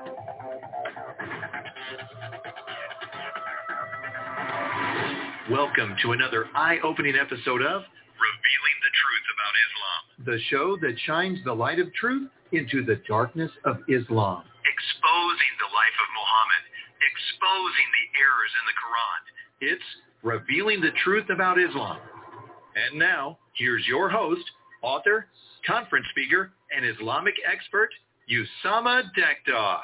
Welcome to another eye-opening episode of Revealing the Truth About Islam, the show that shines the light of truth into the darkness of Islam. Exposing the life of Muhammad, exposing the errors in the Quran. It's Revealing the Truth About Islam. And now, here's your host, author, conference speaker, and Islamic expert, Usama Dekdog.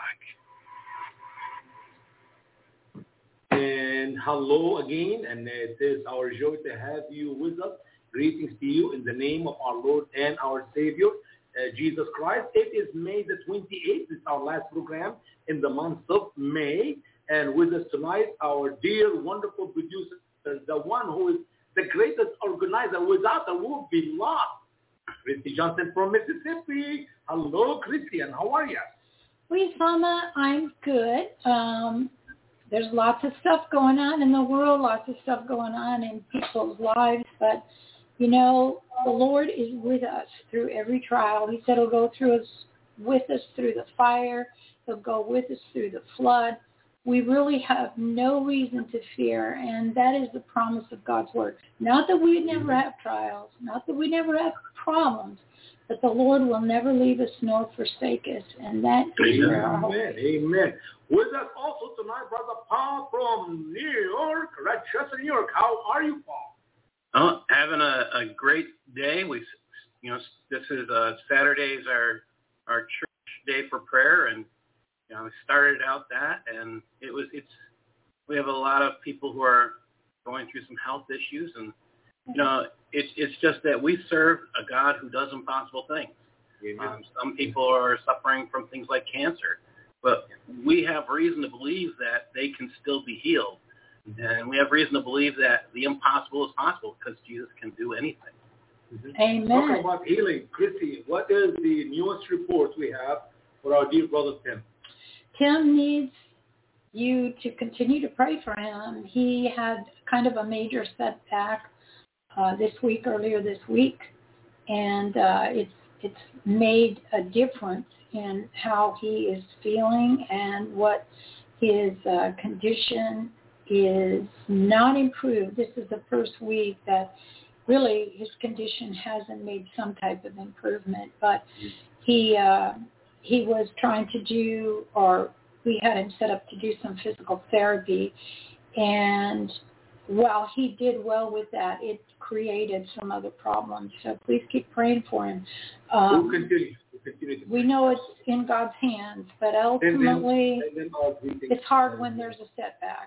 And hello again, and it is our joy to have you with us. Greetings to you in the name of our Lord and our Savior, Jesus Christ. It is May the 28th. It's our last program in the month of May. And with us tonight, our dear, wonderful producer, the one who is the greatest organizer. Without her, we would be lost. Christy Johnson from Mississippi. Hello, Christy, and how are you? Usama, I'm good. There's lots of stuff going on in the world, lots of stuff going on in people's lives, but, you know, the Lord is with us through every trial. He said he'll go with us through the fire. He'll go with us through the flood. We really have no reason to fear, and that is the promise of God's word. Not that we never have trials, not that we never have problems, but the Lord will never leave us nor forsake us, and that is our hope. Amen. With us also tonight, Brother Paul from New York, Rochester, New York. How are you, Paul? Oh, having a great day. This is Saturday is our church day for prayer, and we started out that, and we have a lot of people who are going through some health issues, and it's just that we serve a God who does impossible things. Some people are suffering from things like cancer, but we have reason to believe that they can still be healed. And we have reason to believe that the impossible is possible because Jesus can do anything. Amen. Talking about healing, Christy, what is the newest report we have for our dear brother Tim? Tim needs you to continue to pray for him. He had kind of a major setback earlier this week, and it's made a difference in how he is feeling and what his condition is not improved. This is the first week that really his condition hasn't made some type of improvement, but he was trying to do, or we had him set up to do some physical therapy, and while he did well with that, it created some other problems. So please keep praying for him. We'll continue. We know it's in God's hands, but ultimately it's hard when there's a setback,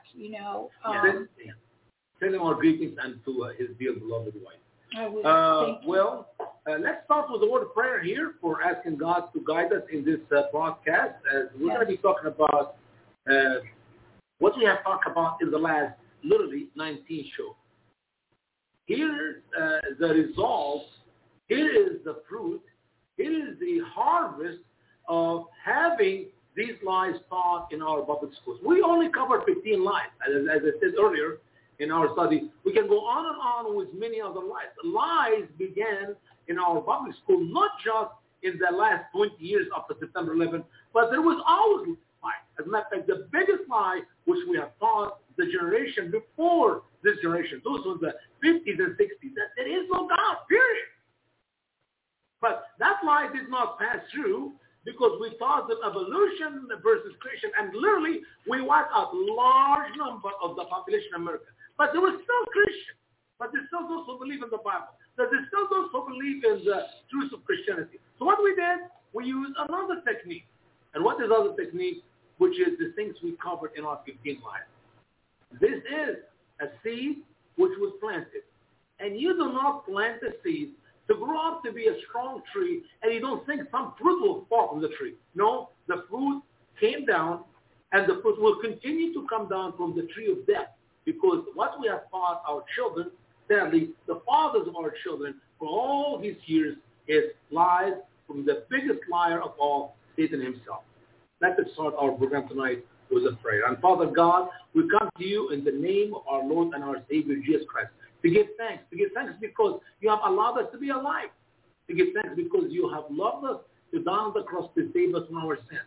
Send him our greetings and to his dear beloved wife. I will. Let's start with a word of prayer here for asking God to guide us in this broadcast. We're going to be talking about what we have talked about in the last, literally, 19 shows. Here's the results. Here is the fruit. Here is the harvest of having these lies taught in our public schools. We only covered 15 lies. As I said earlier in our study, we can go on and on with many other lies. Lies began in our public school, not just in the last 20 years after September 11, but there was always lies. As a matter of fact, the biggest lie which we have taught the generation before this generation, those were the 50s and 60s, that there is no God, period. But that lie did not pass through because we taught them evolution versus creation, and literally we wiped out a large number of the population in America. But there were still Christians, but there's still those who believe in the Bible. There's still those who believe in the truth of Christianity. So what we did, we used another technique. And what is the other technique? Which is the things we covered in our 15 lies. This is a seed which was planted. And you do not plant a seed to grow up to be a strong tree, and you don't think some fruit will fall from the tree. No, the fruit came down, and the fruit will continue to come down from the tree of death, because what we have taught our children, sadly, the fathers of our children, for all these years, is lies from the biggest liar of all, Satan himself. Let us start our program tonight with a prayer. And Father God, we come to you in the name of our Lord and our Savior, Jesus Christ, to give thanks because you have allowed us to be alive, to give thanks because you have loved us to die on the cross to save us from our sins.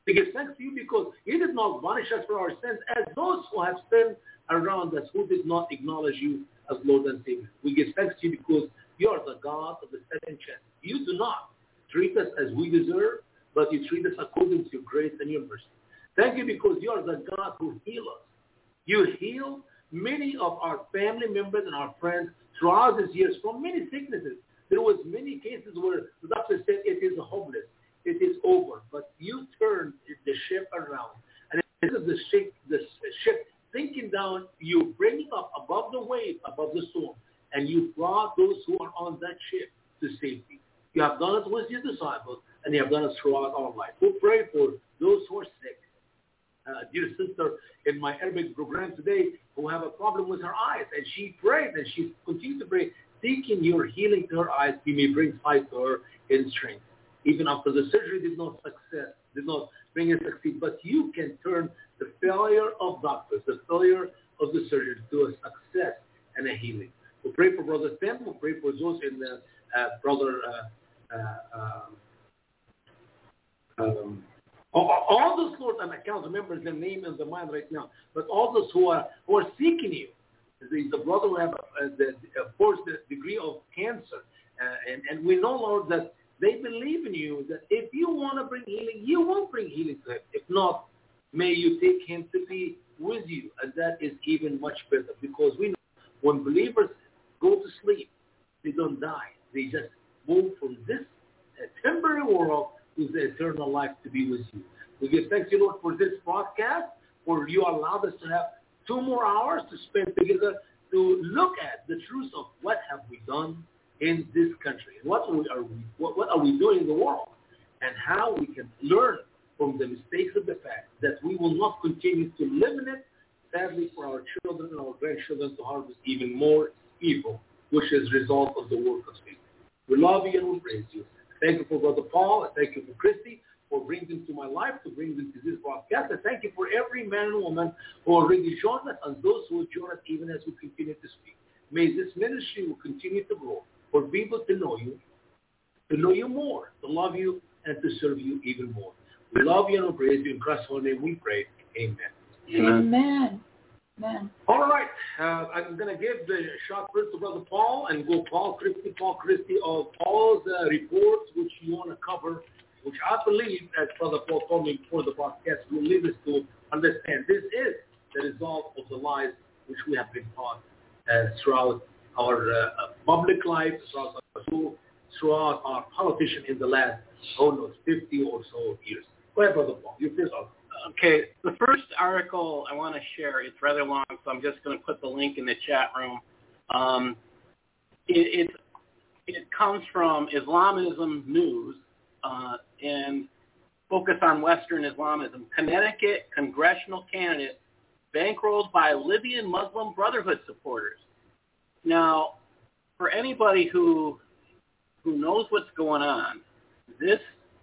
We give thanks to you because you did not punish us for our sins as those who have sinned around us who did not acknowledge you as Lord and Savior. We give thanks to you because you are the God of the second chance. You do not treat us as we deserve, but you treat us according to your grace and your mercy. Thank you because you are the God who heals us. You heal many of our family members and our friends throughout these years from many sicknesses. There was many cases where the doctor said it is hopeless, it is over, but you turned the ship around. And this is the ship sinking down, you bring it up above the wave, above the storm, and you brought those who are on that ship to safety. You have done it with your disciples, and you have done it throughout our life. We pray for those who are sick. Dear sister in my Arabic program today who have a problem with her eyes, and she prayed and she continued to pray, seeking your healing to her eyes, you may bring sight to her in strength. Even after the surgery did not bring a succeed, but you can turn the failure of doctors, the failure of the surgery to a success and a healing. We pray for Brother Tim. We pray for those in the all those, Lord, and I can't remember the name in the mind right now, but all those who are seeking you. The brother who have the fourth degree of cancer, and we know, Lord, that they believe in you, that if you want to bring healing, you will bring healing to him. If not, may you take him to be with you, and that is even much better, because we know when believers go to sleep, they don't die. They just move from this temporary world to the eternal life to be with you. We give thanks to you, Lord, for this broadcast, for you allowed us to have 2 more hours to spend together to look at the truth of what have we done in this country, and what are we doing in the world, and how we can learn from the mistakes of the past, that we will not continue to live in it, sadly, for our children and our grandchildren to harvest even more evil, which is a result of the work of Satan. We love you and we praise you. Thank you for Brother Paul. I thank you for Christy for bringing them to my life, to bring them to this broadcast. I thank you for every man and woman who already joined us and those who will join us even as we continue to speak. May this ministry will continue to grow for people to know you more, to love you, and to serve you even more. We love you and we praise you. In Christ's holy name we pray. Amen. Amen. Amen. All right. I'm going to give the shot first to Brother Paul and go Paul Christy, of all the reports which you want to cover, which I believe, as Brother Paul told me before the podcast, will lead us to understand this is the result of the lies which we have been taught throughout our public life, throughout our politician in the last, 50 or so years. Go ahead, Brother Paul. You first. Okay, the first article I want to share, it's rather long, so I'm just going to put the link in the chat room. It comes from Islamism News and focus on Western Islamism. Connecticut congressional candidate bankrolled by Libyan Muslim Brotherhood supporters. Now, for anybody who knows what's going on, this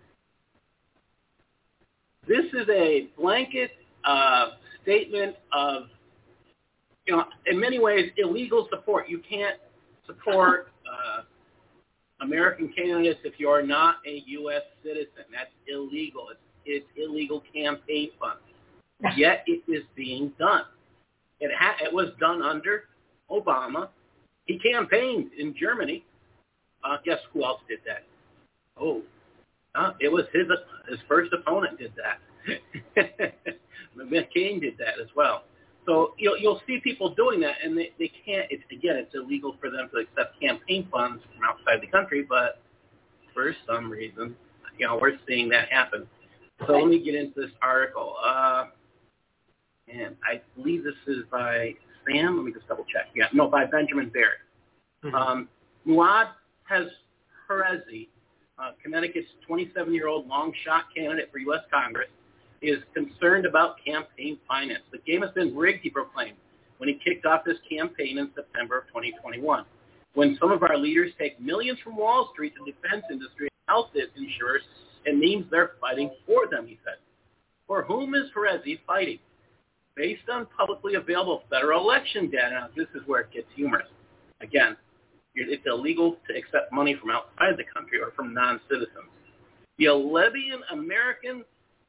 is a blanket statement of, in many ways, illegal support. You can't support American candidates if you are not a U.S. citizen. That's illegal. It's illegal campaign funds. Yet it is being done. It was done under Obama. He campaigned in Germany. Guess who else did that? It was his first opponent did that. McCain did that as well. So you'll see people doing that, and they can't. It's illegal for them to accept campaign funds from outside the country, but for some reason, we're seeing that happen. So let me get into this article, and I believe this is by Sam. Let me just double check. By Benjamin Barrett. Mm-hmm. Muad Herezi, Connecticut's 27-year-old long-shot candidate for U.S. Congress, is concerned about campaign finance. The game has been rigged, he proclaimed, when he kicked off his campaign in September of 2021. When some of our leaders take millions from Wall Street, the defense industry, and health insurers, it means they're fighting for them, he said. For whom is Herezi fighting? Based on publicly available federal election data, now this is where it gets humorous. Again, it's illegal to accept money from outside the country or from non-citizens. The Libyan American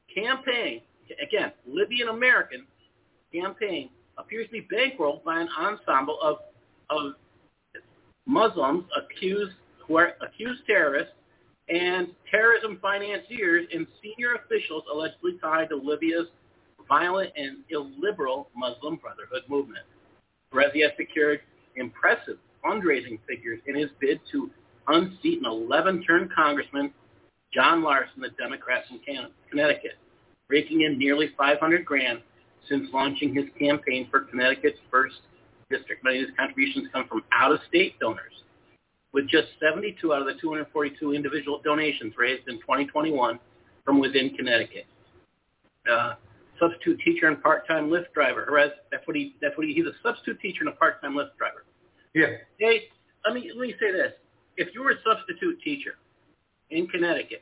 campaign, again, Libyan-American campaign, appears to be bankrolled by an ensemble of Muslims who are accused terrorists and terrorism financiers and senior officials allegedly tied to Libya's violent and illiberal Muslim Brotherhood movement. Rezi has secured impressive fundraising figures in his bid to unseat an 11-term Congressman, John Larson, the Democrat from Connecticut, raking in nearly $500,000 since launching his campaign for Connecticut's 1st District. Many of his contributions come from out-of-state donors, with just 72 out of the 242 individual donations raised in 2021 from within Connecticut. Substitute teacher and part-time Lyft driver. He's a substitute teacher and a part-time Lyft driver. Yeah. Hey, let me say this. If you were a substitute teacher in Connecticut,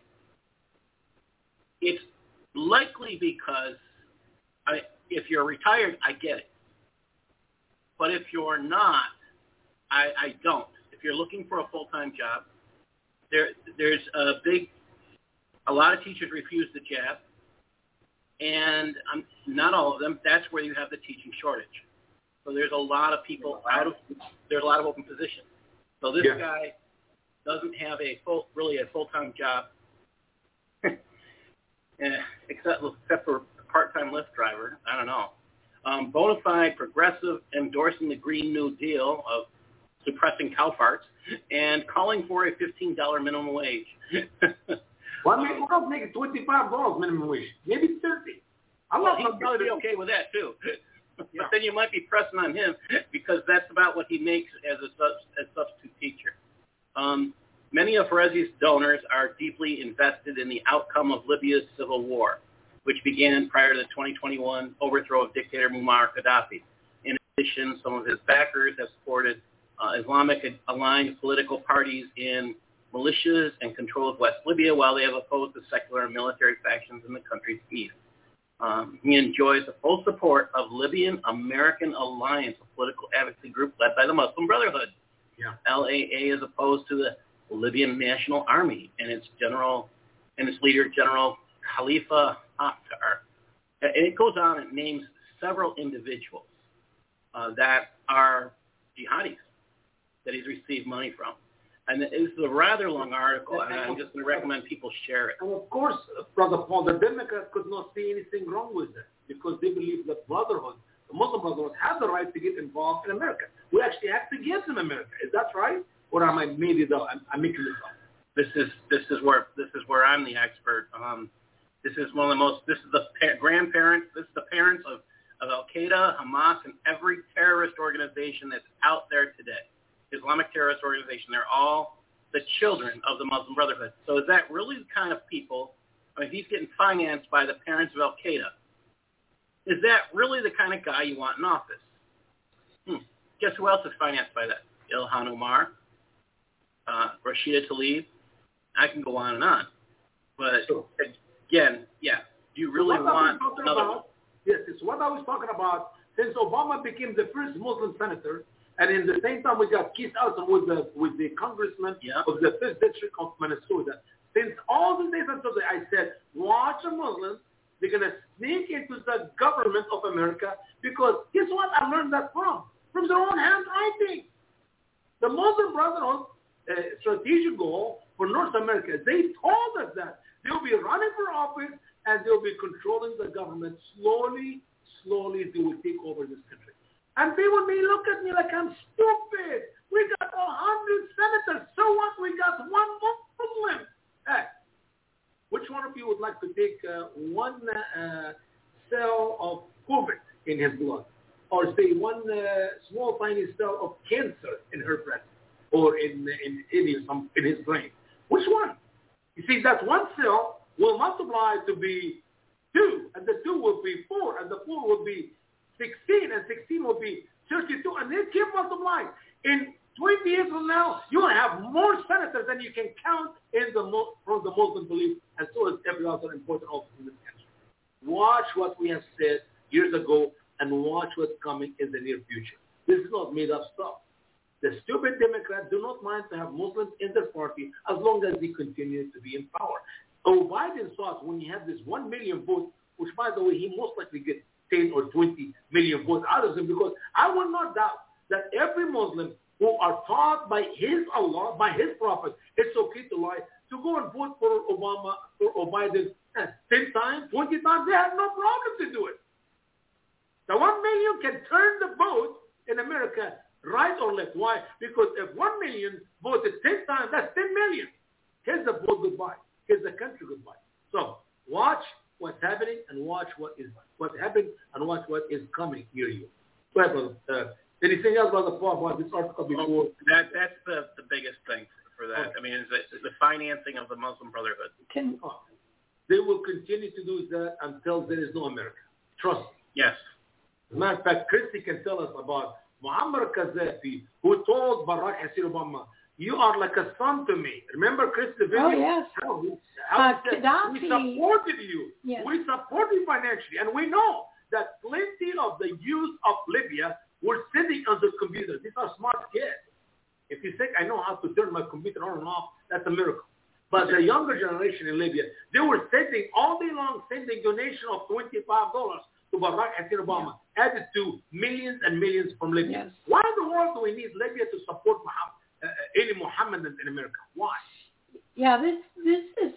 it's likely because if you're retired, I get it. But if you're not, I don't. If you're looking for a full-time job, there's a lot of teachers refuse the job, and not all of them. That's where you have the teaching shortage. So there's a lot of people there's a lot of open positions. So this guy doesn't have a full-time job, except for a part-time Lyft driver. I don't know. Bona fide progressive, endorsing the Green New Deal of suppressing cow farts and calling for a $15 minimum wage. Well, maybe I'll make it $25 minimum wage, maybe $30. He'd probably be okay with that too. But then you might be pressing on him because that's about what he makes as a substitute teacher. Many of Rezi's donors are deeply invested in the outcome of Libya's civil war, which began prior to the 2021 overthrow of dictator Muammar Gaddafi. In addition, some of his backers have supported Islamic-aligned political parties in militias and control of West Libya, while they have opposed the secular and military factions in the country's east. He enjoys the full support of Libyan American Alliance, a political advocacy group led by the Muslim Brotherhood. Yeah. LAA is opposed to the Libyan National Army and its leader, General Khalifa Haftar. And it goes on and names several individuals that are jihadis that he's received money from. And this is a rather long article, and I'm just going to recommend people share it. And of course, Brother Paul, the Democrats could not see anything wrong with that because they believe that Brotherhood, the Muslim Brotherhood, has the right to get involved in America. We actually have to give them America. Is that right? Or am I maybe though? I'm making this up. This is where I'm the expert. This is one of the most. This is the grandparents. This is the parents of Al Qaeda, Hamas, and every terrorist organization that's out there today. Islamic terrorist organization. They're all the children of the Muslim Brotherhood. So is that really the kind of people? I mean, he's getting financed by the parents of Al Qaeda. Is that really the kind of guy you want in office? Guess who else is financed by that? Ilhan Omar, Rashida Tlaib. I can go on and on. But again, do you really want another? Yes, it's what I was talking about. Since Obama became the first Muslim senator, and in the same time we got Keith Ellison with the congressman of the 5th District of Minnesota. Since all the days until I said, watch the Muslims. They're going to sneak into the government of America because guess what? I learned that from their own handwriting. The Muslim Brotherhood strategic goal for North America, they told us that they'll be running for office and they'll be controlling the government slowly. They will take over this country. And people may look at me like I'm stupid. We got 100 senators. So what? We got one Muslim. Hey, which one of you would like to take one cell of COVID in his blood? Or say one small tiny cell of cancer in her breast or in his brain? Which one? You see, that one cell will multiply to be 2, and the 2 will be 4, and the 4 will be 16, and 16 will be 32, and they keep multiplying. In 20 years from now, you will have more senators than you can count from the Muslim belief, and so is every other important office in this country. Watch what we have said years ago, and watch what's coming in the near future. This is not made-up stuff. The stupid Democrats do not mind to have Muslims in their party as long as they continue to be in power. Biden thought when he had this 1 million votes, which by the way, he most likely get 10 or 20 million votes out of him, because I will not doubt that every Muslim who are taught by his Allah, by his prophet, it's okay to lie, to go and vote for Obama or Biden 10 times, 20 times, they have no problem to do it. The 1 million can turn the vote in America right or left. Why? Because if 1 million voted 10 times, that's 10 million. Here's the vote goodbye. Here's the country goodbye. So watch what's happening and watch what happened and watch what is coming near you. Well, anything else about this article before? That's the biggest thing for that. I mean, is the financing of the Muslim Brotherhood. They will continue to do that until there is no America. Trust me. Yes. As a matter of fact, Christy can tell us about Muammar Gaddafi, who told Barack Hussein Obama, "You are like a son to me." Remember Christy? Oh, yes. How he said, we supported you. Yes. We support you financially. And we know that plenty of the youth of Libya were sitting on the computer. These are smart kids. If you think I know how to turn my computer on and off, that's a miracle. But the younger generation in Libya, they were sitting all day long, sending donation of $25 to Barack Hussein Obama, added to millions and millions from Libya. Yes. Why in the world do we need Libya to support any Mohammedan in America? Why? Yeah, this is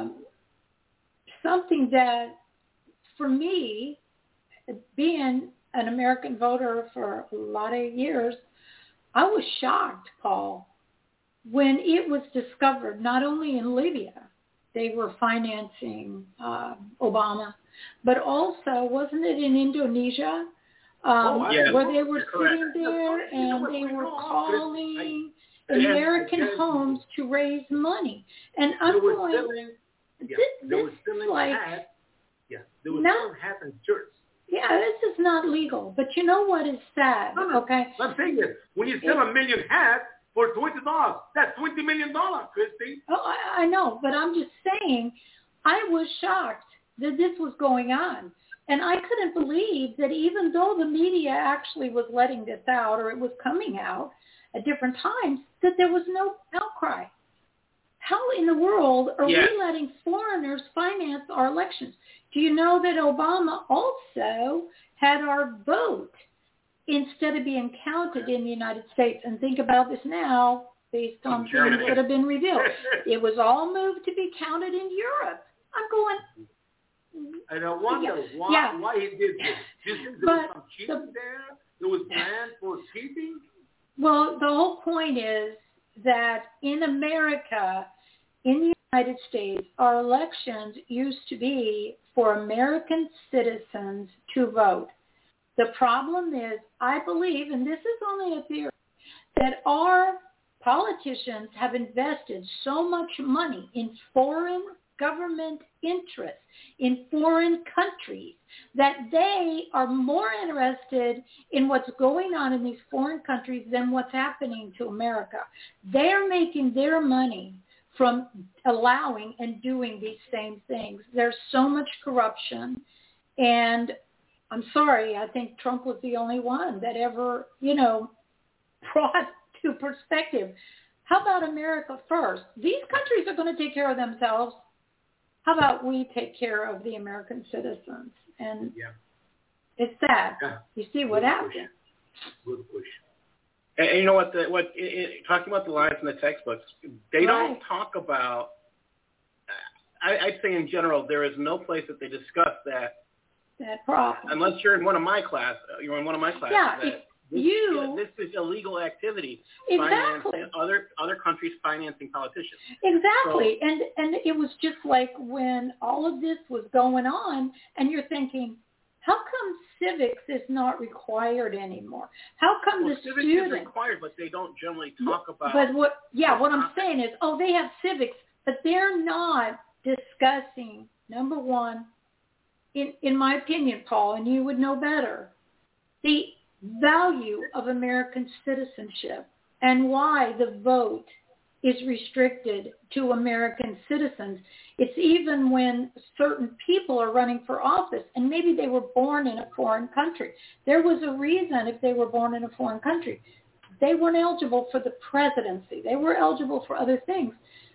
something that, for me, being an American voter for a lot of years, I was shocked, Paul, when it was discovered, not only in Libya, they were financing Obama, but also, wasn't it in Indonesia, where they were sitting there and they were calling American homes to raise money. And I'm going, they were selling hats. Yeah, they were selling hats in church. Yeah, this is not legal. But you know what is sad, okay? I'm saying this. When you sell a million hats for $20, that's $20 million, Christy. Oh, I know, but I'm just saying, I was shocked that this was going on. And I couldn't believe that even though the media actually was letting this out, or it was coming out at different times, that there was no outcry. How in the world are we letting foreigners finance our elections? Do you know that Obama also had our vote instead of being counted in the United States? And think about this now, based on things that have been revealed. It was all moved to be counted in Europe. I'm going... And I wonder why he did this. Do you think there was some cheating there? There was plan for cheating? Well, the whole point is that in America, in the United States, our elections used to be for American citizens to vote. The problem is, I believe, and this is only a theory, that our politicians have invested so much money in foreign government interests in foreign countries that they are more interested in what's going on in these foreign countries than what's happening to America. They're making their money from allowing and doing these same things. There's so much corruption, and I'm sorry, I think Trump was the only one that ever, brought to perspective. How about America first? These countries are going to take care of themselves. How about we take care of the American citizens? And it's sad. Yeah. You see what happened. Good push. And you know what? Talking about the lines in the textbooks, they don't talk about. I'd say in general, there is no place that they discuss that problem. Unless you're in one of my classes. You're in one of my classes. Yeah. This is illegal activity. Exactly. Other countries financing politicians. Exactly. So, and it was just like when all of this was going on, and you're thinking, how come civics is not required anymore? How come the civics students... is required, but they don't generally talk about... But what I'm saying is, they have civics, but they're not discussing, number one, in my opinion, Paul, and you would know better, the value of American citizenship and why the vote is restricted to American citizens. It's even when certain people are running for office and maybe they were born in a foreign country. There was a reason if they were born in a foreign country. They weren't eligible for the presidency. They were eligible for other things.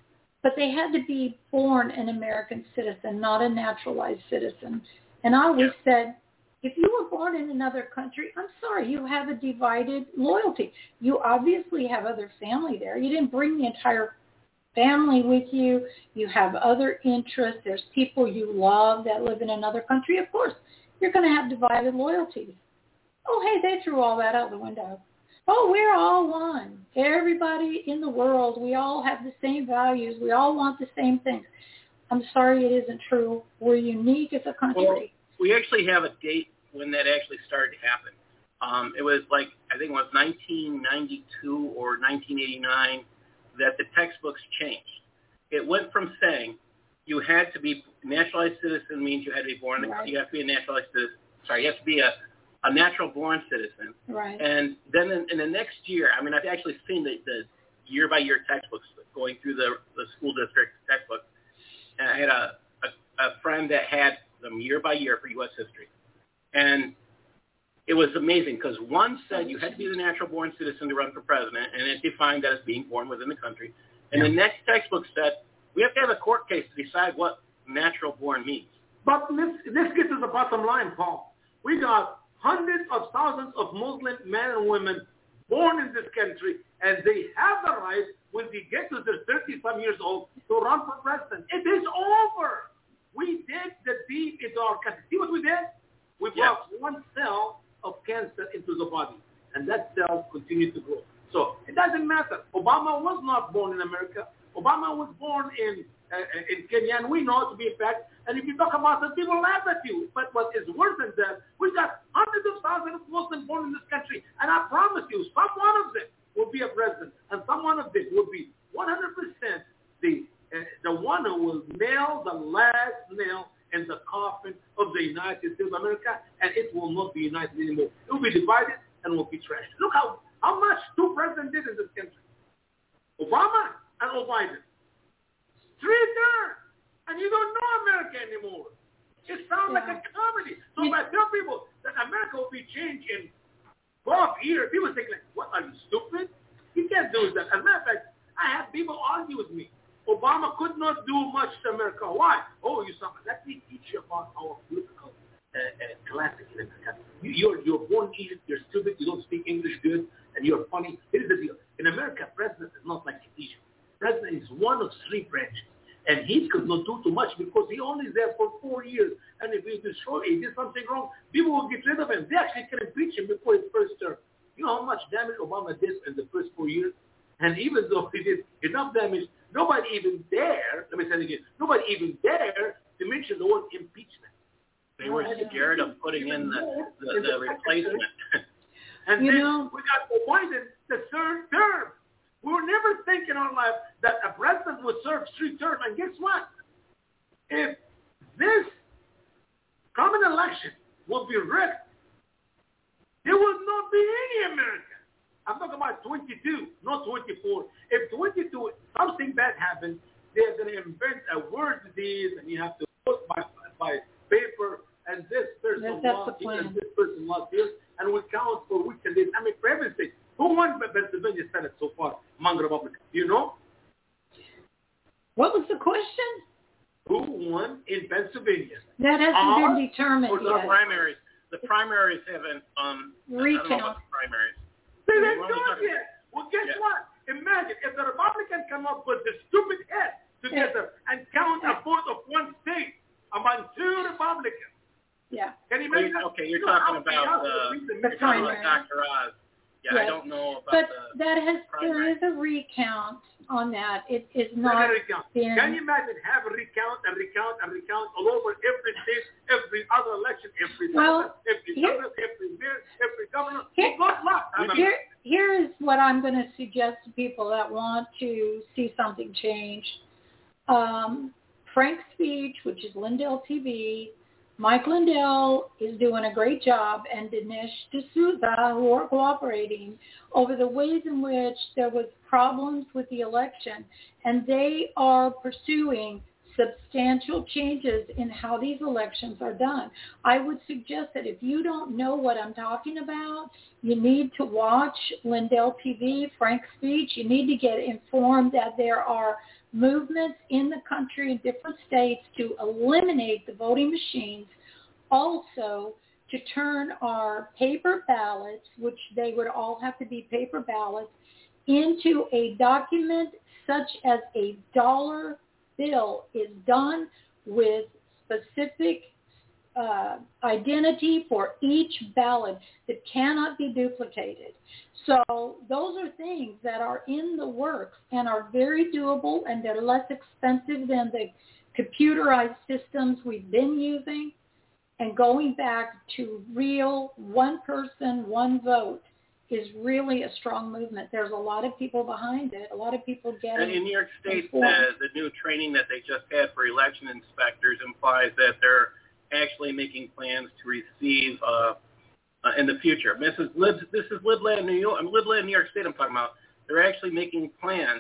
but they had to be born an American citizen, not a naturalized citizen. And I always said, if you were born in another country, I'm sorry, you have a divided loyalty. You obviously have other family there. You didn't bring the entire family with you. You have other interests. There's people you love that live in another country. Of course, you're going to have divided loyalties. Oh, hey, they threw all that out the window. Oh, we're all one. Everybody in the world, we all have the same values. We all want the same things. I'm sorry, it isn't true. We're unique as a country. Well, we actually have a date when that actually started to happen. It was like, I think it was 1992 or 1989 that the textbooks changed. It went from saying you had to be naturalized citizen means you had to be born, you have to be a naturalized citizen. Sorry, you have to be a natural-born citizen. Right. And then in the next year, I mean, I've actually seen the year-by-year textbooks going through the school district textbook. And I had a friend that had them year-by-year for U.S. history. And it was amazing because one said you had to be the natural-born citizen to run for president, and it defined that as being born within the country. And the next textbook said we have to have a court case to decide what natural-born means. But let's get to the bottom line, Paul. We got hundreds of thousands of Muslim men and women born in this country, and they have the right, when they get to their 30-some years old, to run for president. It is over. We did the deed into our country. See what we did? We brought one cell of cancer into the body, and that cell continued to grow. So it doesn't matter. Obama was not born in America. Obama was born in Kenya, and we know it to be a fact. And if you talk about it, people laugh at you. But what is worse than that, we've got hundreds of thousands of Muslims born in this country, and I promise you, some one of them will be a president, and some one of them will be 100% the one who will nail the last nail in the coffin of the United States of America, and it will not be united anymore. It will be divided and will be trashed. Look how much two presidents did in this country. Obama and Biden. 3 terms, and you don't know America anymore. It sounds like a comedy. So if I tell people that America will be changed in 12 years, people think like, what, are you stupid? You can't do that. As a matter of fact, I have people argue with me. Obama could not do much to America. Why? Oh, you something. Let me teach you about our political classic in America. You're born in Egypt, you're stupid, you don't speak English good, and you're funny. Here's the deal. In America, president is not like in Egypt. President is one of 3 branches. And he could not do too much because he only is there for 4 years. And if he did something wrong, people will get rid of him. They actually can impeach him before his first term. You know how much damage Obama did in the first 4 years? And even though he did enough damage, nobody even dare, let me say it again, nobody even dare to mention the word impeachment. They were scared of putting in the replacement. And we got Biden the 3rd term. We were never thinking in our life that a president would serve 3 terms. And guess what? If this coming election will be rigged, there will not be any America. I'm talking about 22, not 24. If 22, something bad happens, they're going to invent a word disease, and you have to vote by paper, and this person lost here, and this person lost here, and we count for weeks and days. I mean, for heaven's sake, who won the Pennsylvania Senate so far among Republicans? Do you know? What was the question? Who won in Pennsylvania? That hasn't been determined yet. The primaries haven't recount. Primaries. They didn't do it yet. Well, guess what? Imagine if the Republicans come up with the stupid head together and count a vote of one state among 2 Republicans. Yeah. Can you imagine? Okay, you're talking about Dr. Oz. Yeah, I don't know about there is a recount on that. It is not been... Can you imagine have a recount all over every state, every other election, every mayor, every governor? Good luck. Here is what I'm going to suggest to people that want to see something change. Frank's Speech, which is Lindell TV, Mike Lindell is doing a great job, and Dinesh D'Souza, who are cooperating over the ways in which there was problems with the election, and they are pursuing substantial changes in how these elections are done. I would suggest that if you don't know what I'm talking about, you need to watch Lindell TV, Frank's Speech. You need to get informed that there are movements in the country in different states to eliminate the voting machines, also to turn our paper ballots, which they would all have to be paper ballots, into a document such as a dollar bill is done with specific identity for each ballot that cannot be duplicated. So those are things that are in the works and are very doable, and they're less expensive than the computerized systems we've been using. And going back to real one person, one vote is really a strong movement. There's a lot of people behind it. A lot of people get it. And in New York State, the new training that they just had for election inspectors implies that they're actually making plans to receive in the future. This is LibLand New York. LibLand New York State I'm talking about. They're actually making plans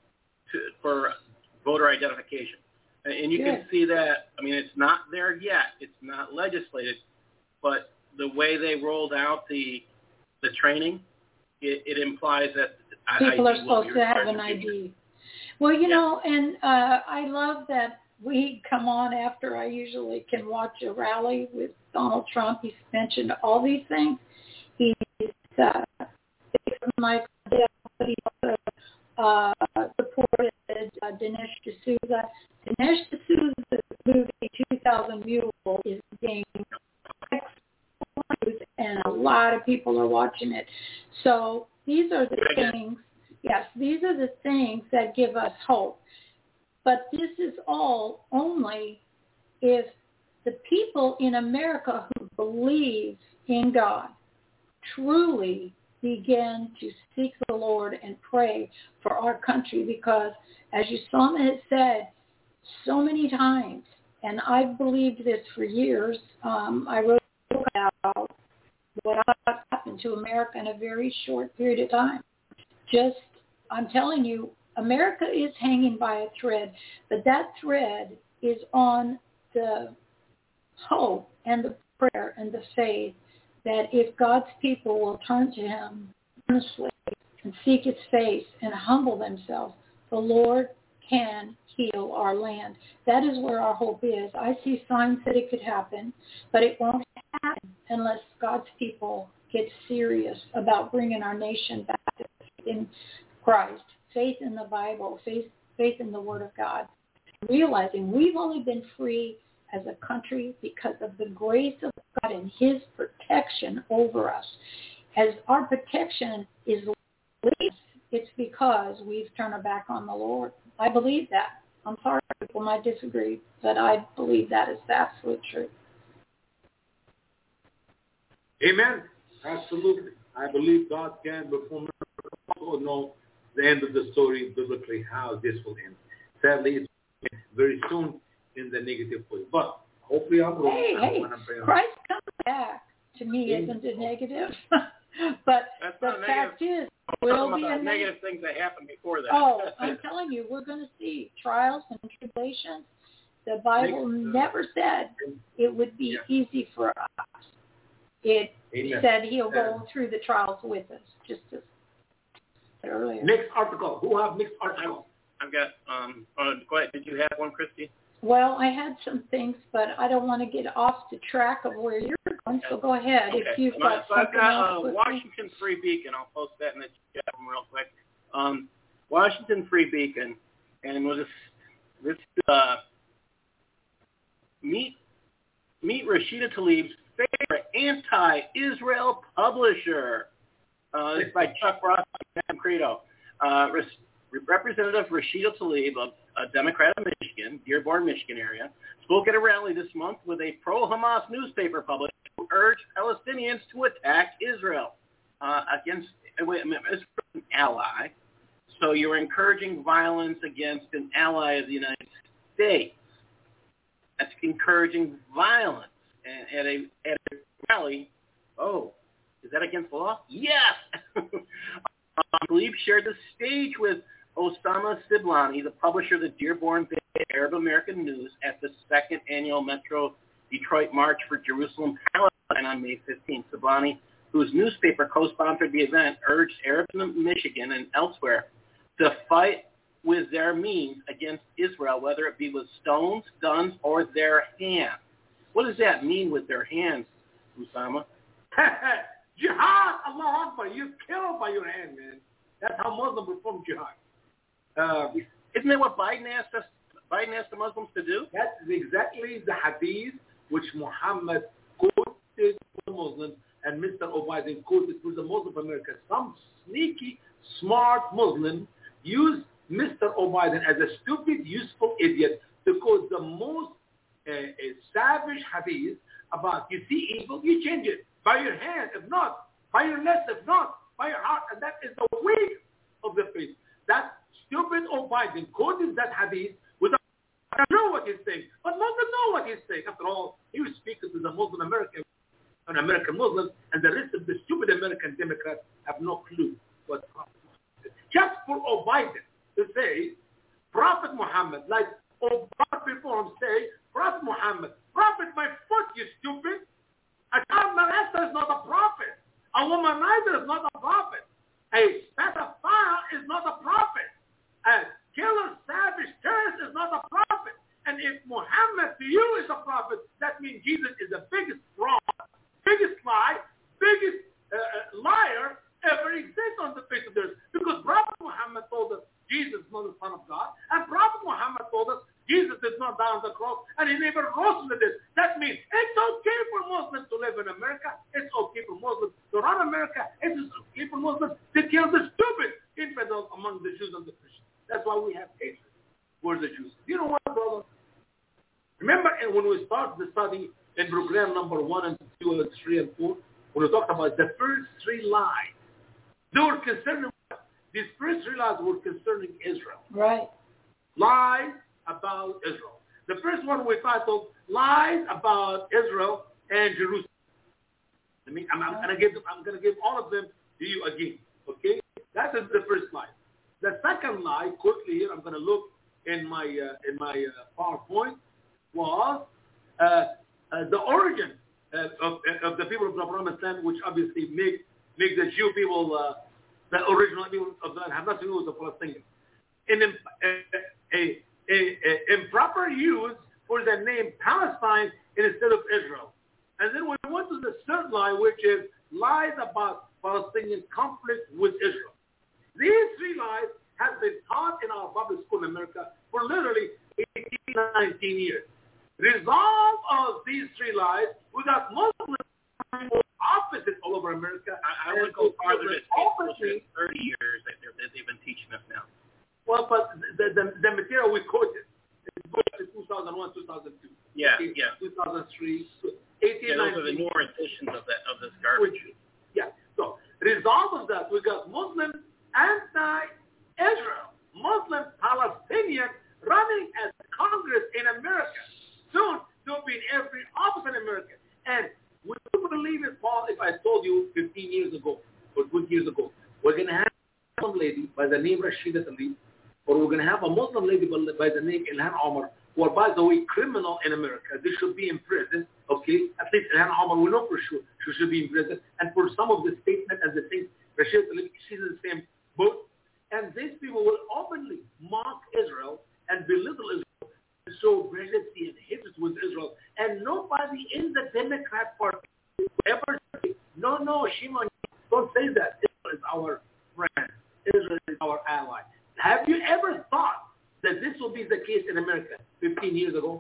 for voter identification. And you can see that, I mean, it's not there yet. It's not legislated. But the way they rolled out the training, it implies that people are supposed to have an ID. Well, you know, and I love that we come on after I usually can watch a rally with Donald Trump. He's mentioned all these things. He's Michael Dale, but he also supported Dinesh D'Souza. Dinesh D'Souza's movie 2000 Mules is being excellent, and a lot of people are watching it. So these are the things, these are the things that give us hope. But this is all only if the people in America who believe in God truly begin to seek the Lord and pray for our country, because as Usama has said so many times, and I've believed this for years, I wrote a book about what happened to America in a very short period of time. I'm telling you, America is hanging by a thread, but that thread is on the hope and the prayer and the faith that if God's people will turn to him earnestly and seek his face and humble themselves, the Lord can heal our land. That is where our hope is. I see signs that it could happen, but it won't happen unless God's people get serious about bringing our nation back to faith in Christ, faith in the Bible, faith in the Word of God, realizing we've only been free as a country because of the grace of God and his protection over us. As our protection is least, it's because we've turned our back on the Lord. I believe that. I'm sorry, people might disagree, but I believe that is the absolute truth. Amen. Absolutely. I believe God can, before we also know the end of the story biblically, how this will end. Sadly, it's very soon in the negative way. But hopefully I'm wrong. Hey, Christ comes back to me isn't a negative. But the fact is, will be a negative things that happened before that. Oh, I'm telling you, we're going to see trials and tribulations. The Bible never said it would be easy for us. It said he'll go through the trials with us, just as said earlier. Next article. Who have next article? I've got, go ahead. Did you have one, Christy? Well, I had some things, but I don't want to get off the track of where you're going, so go ahead. Okay. If you've got I've got else Washington Free Beacon. I'll post that in the chat real quick. Washington Free Beacon, and we'll just meet Rashida Tlaib's favorite anti-Israel publisher. It's by Chuck Ross and Credo. Representative Rashida Tlaib, a Democrat of Michigan, Dearborn, Michigan area, spoke at a rally this month with a pro-Hamas newspaper publisher who urged Palestinians to attack Israel against an ally. So you're encouraging violence against an ally of the United States. That's encouraging violence. And at a rally, is that against the law? Yes! Tlaib shared the stage with Osama Siblani, the publisher of the Dearborn-based Arab American News, at the second annual Metro Detroit March for Jerusalem Palestine on May 15th. Siblani, whose newspaper co-sponsored the event, urged Arabs in Michigan and elsewhere to fight with their means against Israel, whether it be with stones, guns, or their hands. What does that mean with their hands, Usama? Jihad, Allah Akbar, you kill by your hand, man. That's how Muslims perform jihad. Isn't that what Biden asked the Muslims to do? That is exactly the hadith which Muhammad quoted to the Muslims and Mr. O'Biden quoted to the Muslim of America. Some sneaky, smart Muslim used Mr. O'Biden as a stupid, useful idiot to quote the most savage hadith about, you see evil, you change it. By your hand, if not. By your lips, if not. By your heart. And that is the weight of the faith. That stupid O'Biden quoted that hadith without know what he's saying. But Muslims know what he's saying. After all, he was speaking to the Muslim American and American Muslims, and the rest of the stupid American Democrats have no clue what Prophet Muhammad said. Just for O'Biden to say, Prophet Muhammad, like Obama before him say, Prophet Muhammad, Prophet my foot, you stupid. A child molester is not a prophet. A womanizer is not a prophet. A pedophile is not a prophet. A killer, savage, terrorist is not a prophet. And if Muhammad to you is a prophet, that means Jesus is the biggest fraud, biggest lie, biggest liar ever exists on the face of the earth. Because Prophet Muhammad told us Jesus is not the Son of God. And Prophet Muhammad told us Jesus did not die on the cross, and he never rose from the dead. That means it's okay for Muslims to live in America. It's okay for Muslims to run America. It's okay for Muslims to kill the stupid infidels among the Jews and the Christians. That's why we have hatred for the Jews. You know what, brother? Remember when we started the study in program number 1 and 2 and 3 and 4, when we talked about the first 3 lies, they were concerning what? These first 3 lies were concerning Israel. Right. Lies about Israel. The first one we titled Lies About Israel and Jerusalem. I'm gonna give all of them to you again. Okay? That is the first lie. The second lie, quickly here, I'm gonna look in my PowerPoint, was the origin of the people of the promised land, which obviously make the Jew people the original people of the land, have nothing to do with the Palestinians. Improper use for the name Palestine instead of Israel. And then we went to the third lie, which is lies about Palestinian conflict with Israel. These 3 lies have been taught in our public school in America for literally 18, 19 years. Result of these 3 lies, we got Muslims opposite all over America. I would go farther than 30 years that they've been teaching us now. Well, but the material we quoted is 2001, 2002. Yeah, 2003, 18, those are the newer editions of this garbage. Yeah. So, result of that, we got Muslim anti-Israel, Muslim Palestinian running as Congress in America. Soon, they'll be in every office in America. And would you believe it, Paul, if I told you 15 years ago or 20 years ago, we're going to have a lady by the name Rashida Tlaib, or we're going to have a Muslim lady by the name Ilhan Omar, who are, by the way, criminal in America. They should be in prison, okay? At least Ilhan Omar, we know for sure she should be in prison. And for some of the statements and the things, Rashida Tlaib, she's in the same boat. And these people will openly mock Israel and belittle Israel, and show jealousy and hatred with Israel. And nobody in the Democrat Party will ever say, no, Shimon, don't say that. Israel is our friend. Israel is our ally. Have you ever thought that this will be the case in America 15 years ago?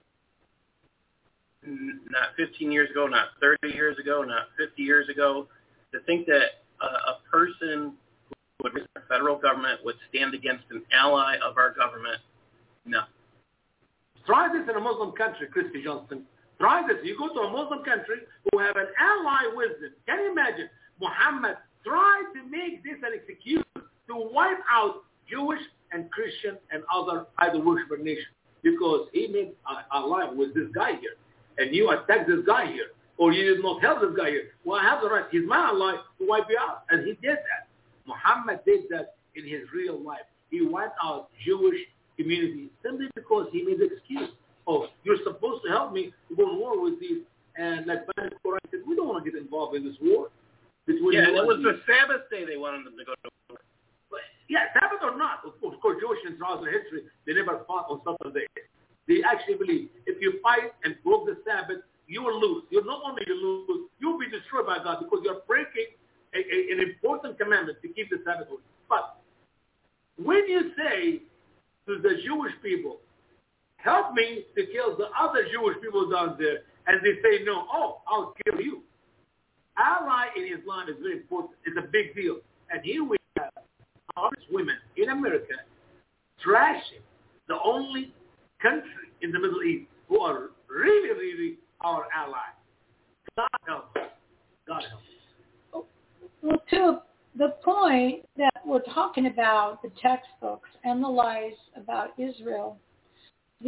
Not 15 years ago, not 30 years ago, not 50 years ago. To think that a person who would represent the federal government would stand against an ally of our government, no. Try this in a Muslim country, Christy Johnston. Try this. You go to a Muslim country who have an ally with them. Can you imagine? Muhammad tried to make this an excuse to wipe out Jewish and Christian and other idol worshiper nations, because he made a ally with this guy here, and you attack this guy here, or you did not help this guy here. Well, I have the right. He's my ally to wipe you out, and he did that. Muhammad did that in his real life. He wiped out Jewish community simply because he made the excuse. Oh, you're supposed to help me to go to war with these, and like Bani Quraysh said, we don't want to get involved in this war. Yeah, it was the Sabbath day they wanted them to go to war. Yeah, Sabbath or not, of course, Jewish in throughout their history, they never fought on Saturday. They actually believe if you fight and broke the Sabbath, you will lose. You're not only you lose, you'll be destroyed by God because you're breaking an important commandment to keep the Sabbath holy. But when you say to the Jewish people, help me to kill the other Jewish people down there, and they say no, I'll kill you. Ally in Islam is very important. It's a big deal. And here we have honest women in America trashing the only country in the Middle East who are really, really our allies. God help us. God help us. Well, to the point that we're talking about the textbooks and the lies about Israel, the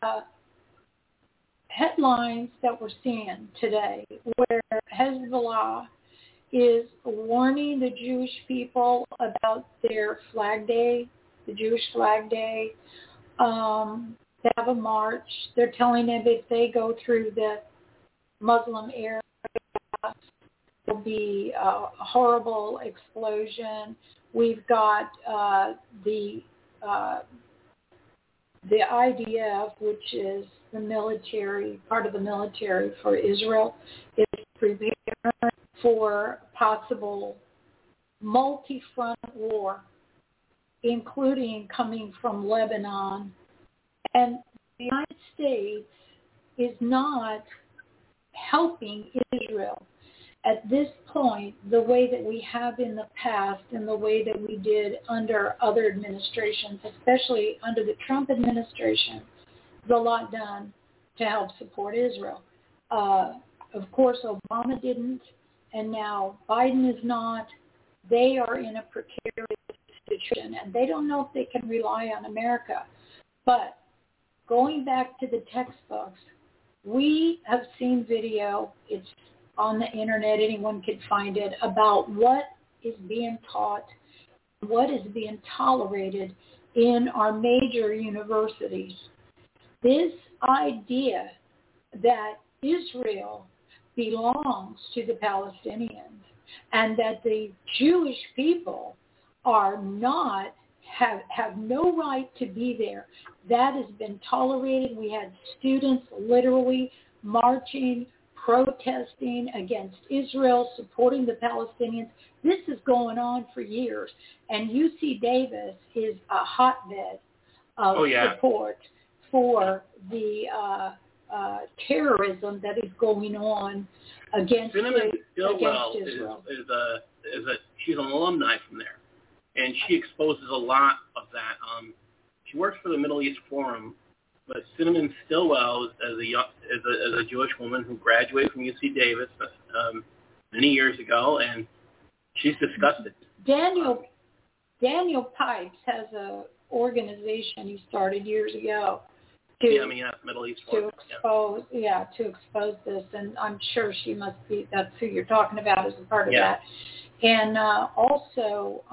headlines that we're seeing today where Hezbollah is warning the Jewish people about their flag day, the Jewish flag day. They have a march. They're telling them if they go through the Muslim area, there'll be a horrible explosion. We've got the IDF, which is the military, part of the military for Israel, is preparing for possible multi-front war, including coming from Lebanon. And the United States is not helping Israel at this point the way that we have in the past and the way that we did under other administrations, especially under the Trump administration. There's a lot done to help support Israel. Of course, Obama didn't, and now Biden is not. They are in a precarious situation, and they don't know if they can rely on America. But going back to the textbooks, we have seen video, it's on the internet, anyone can find it, about what is being taught, what is being tolerated in our major universities. This idea that Israel belongs to the Palestinians and that the Jewish people are not, have no right to be there, that has been tolerated. We had students literally marching, protesting against Israel, supporting the Palestinians. This is going on for years. And UC Davis is a hotbed of support for the terrorism that is going on against Israel. She's an alumni from there, and she exposes a lot of that. She works for the Middle East Forum, but Cinnamon Stillwell, as a Jewish woman who graduated from UC Davis many years ago, and she's disgusted. Daniel Pipes has an organization he started years ago to Middle East Forum, to expose this, and I'm sure she must be. That's who you're talking about as a part of that, and also.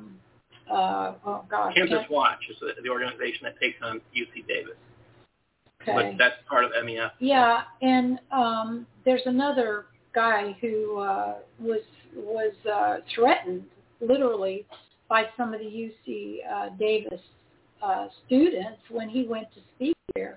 Campus Watch is the organization that takes on UC Davis. Okay. But that's part of MEF. Yeah, and there's another guy who was threatened literally by some of the UC Davis students when he went to speak there.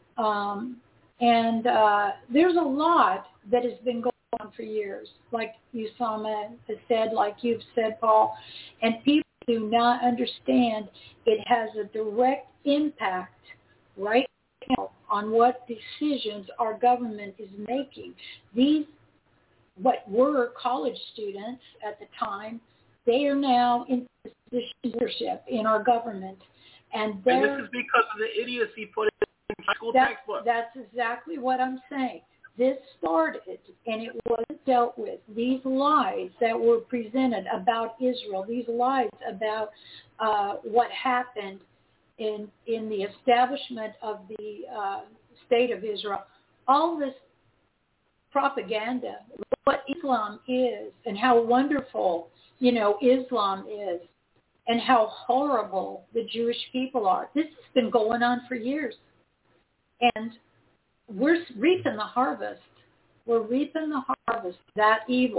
And there's a lot that has been going on for years, like Usama has said, like you've said, Paul, and people do not understand it has a direct impact right now on what decisions our government is making. These, what were college students at the time, they are now in position of leadership in our government. And this is because of the idiocy put in school textbooks. That's exactly what I'm saying. This started, and it wasn't dealt with. These lies that were presented about Israel, these lies about what happened in the establishment of the state of Israel, all this propaganda, what Islam is and how wonderful, Islam is and how horrible the Jewish people are. This has been going on for years. And we're reaping the harvest. We're reaping the harvest, that evil.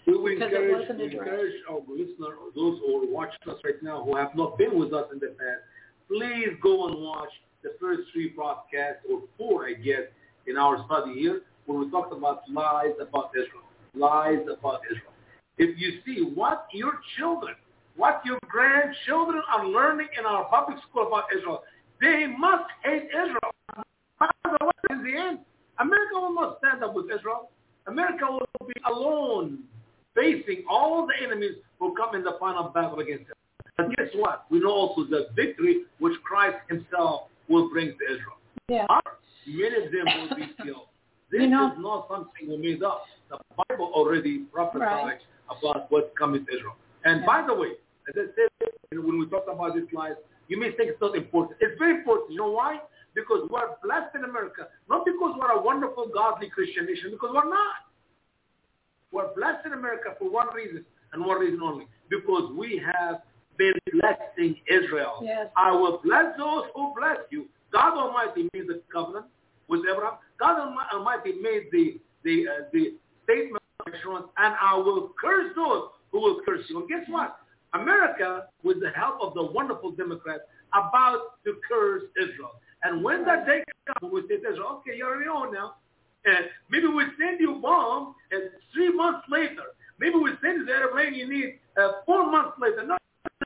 We because it wasn't addressed. encourage our listeners, or those who are watching us right now who have not been with us in the past, please go and watch the first 3 broadcasts, or 4, I guess, in our study here, where we talked about lies about Israel. Lies about Israel. If you see what your children, what your grandchildren are learning in our public school about Israel, they must hate Israel. In the end, America will not stand up with Israel. America will be alone, facing all the enemies who come in the final battle against it. And guess what? We know also the victory which Christ himself will bring to Israel. Yeah. Many of them will be killed. This is not something we made up. The Bible already prophesied about what's coming to Israel. And by the way, as I said, when we talk about this life, you may think it's not important. It's very important. You know why? Because we're blessed in America, not because we're a wonderful, godly Christian nation, because we're not. We're blessed in America for one reason, and one reason only, because we have been blessing Israel. Yes. I will bless those who bless you. God Almighty made the covenant with Abraham. God Almighty made the statement of assurance, and I will curse those who will curse you. And guess what? America, with the help of the wonderful Democrats, about to curse Israel. And when that day comes, we say to Israel, okay, you're on your own now. And maybe we send you a bomb, and 3 months later, maybe we send you the airplane you need 4 months later. No.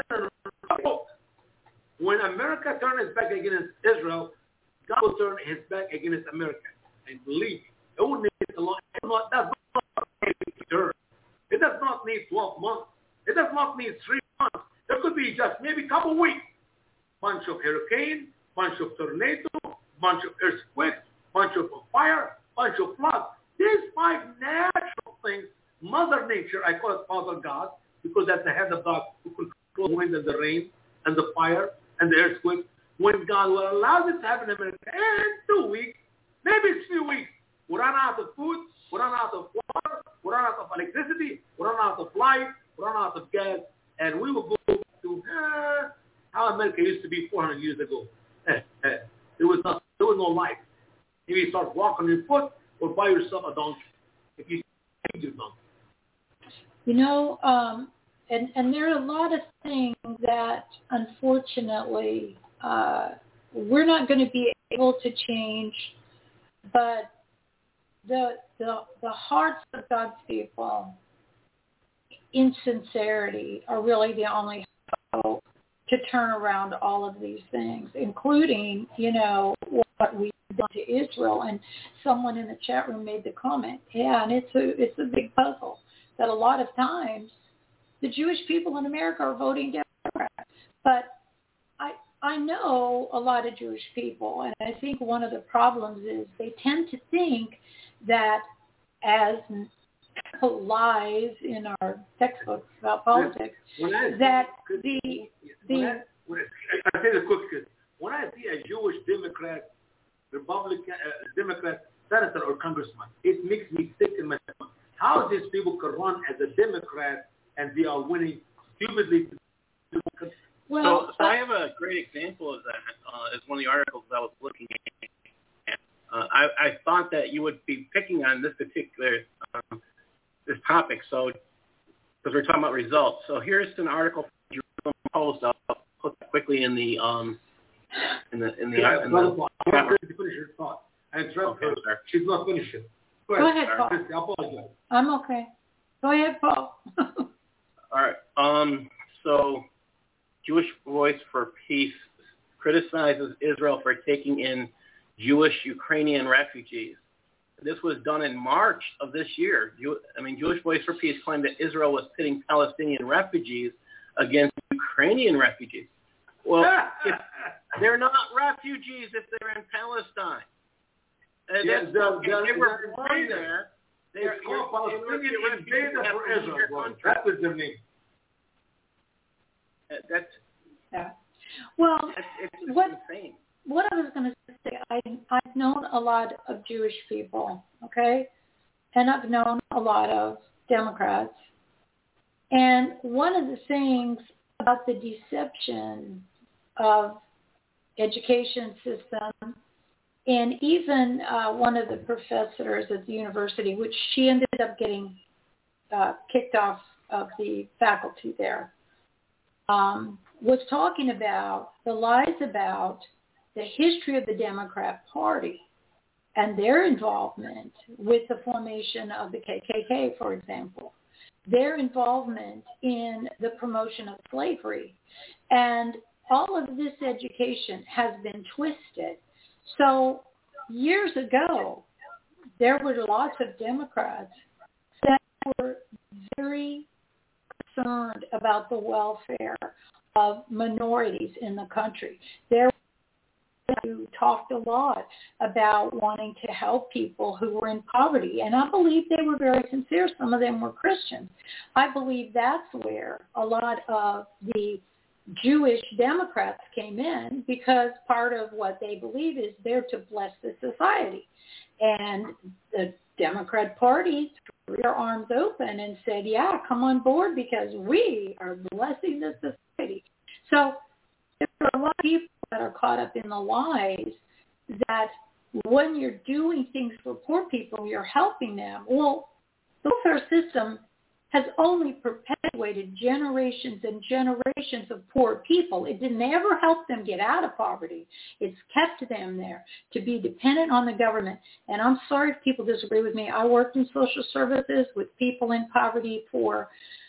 When America turns its back against Israel, God will turn his back against America. And believe me, it will need a long time. It does not need 12 months. It does not need 3 months. It could be just maybe a couple weeks. Bunch of hurricane, bunch of tornado, bunch of earthquakes, bunch of fire, bunch of floods. These 5 natural things, Mother Nature, I call it Father God, because that's the head of God who controls the wind and the rain and the fire and the earthquake. When God will allow this to happen in America, in 2 weeks, maybe 3 weeks, we run out of food, we run out of water, we run out of electricity, we run out of light, we run out of gas, and we will go to how America used to be 400 years ago. There was no life. If you start walking on your foot or buy yourself a donkey. If you need your donkey. You know, and there are a lot of things that, unfortunately, we're not going to be able to change, but the hearts of God's people, in sincerity, are really the only hope to turn around all of these things, including, you know, what we've done to Israel. And someone in the chat room made the comment, and it's a big puzzle, that a lot of times the Jewish people in America are voting Democrat. But I know a lot of Jewish people, and I think one of the problems is they tend to think that, as lies in our textbooks about politics, that I say this quickly. When I see a Jewish Democrat, Republican, Democrat senator or congressman, it makes me sick in my stomach. How these people could run as a Democrat and they are winning stupidly. Well, so I have a great example of that. As one of the articles I was looking at. I thought that you would be picking on this particular this topic. So, because we're talking about results. So here's an article from the Jerusalem Post. I'll put that quickly in the finish your thought. I interrupted her. Sir. She's not finished it. Go ahead, Paul. I apologize. I'm okay. Go ahead, Paul. All right. So Jewish Voice for Peace criticizes Israel for taking in Jewish Ukrainian refugees. This was done in March of this year. Jewish Voice for Peace claimed that Israel was pitting Palestinian refugees against Ukrainian refugees. Well, if they're not refugees if they're in Palestine. They were born there. They're called Palestinian invaders for Israel. That was their name. Well, it's insane. What I was going to say, I've known a lot of Jewish people, okay? And I've known a lot of Democrats. And one of the things about the deception of education system, and even one of the professors at the university, which she ended up getting kicked off of the faculty there, was talking about the lies about the history of the Democrat Party and their involvement with the formation of the KKK, for example, their involvement in the promotion of slavery. And all of this education has been twisted. So years ago, there were lots of Democrats that were very concerned about the welfare of minorities in the country. There who talked a lot about wanting to help people who were in poverty. And I believe they were very sincere. Some of them were Christians. I believe that's where a lot of the Jewish Democrats came in, because part of what they believe is they're to bless the society. And the Democrat Party threw their arms open and said, yeah, come on board because we are blessing the society. So there are a lot of people that are caught up in the lies that when you're doing things for poor people, you're helping them. Well, the welfare system has only perpetuated generations and generations of poor people. It didn't ever help them get out of poverty. It's kept them there to be dependent on the government. And I'm sorry if people disagree with me. I worked in social services with people in poverty for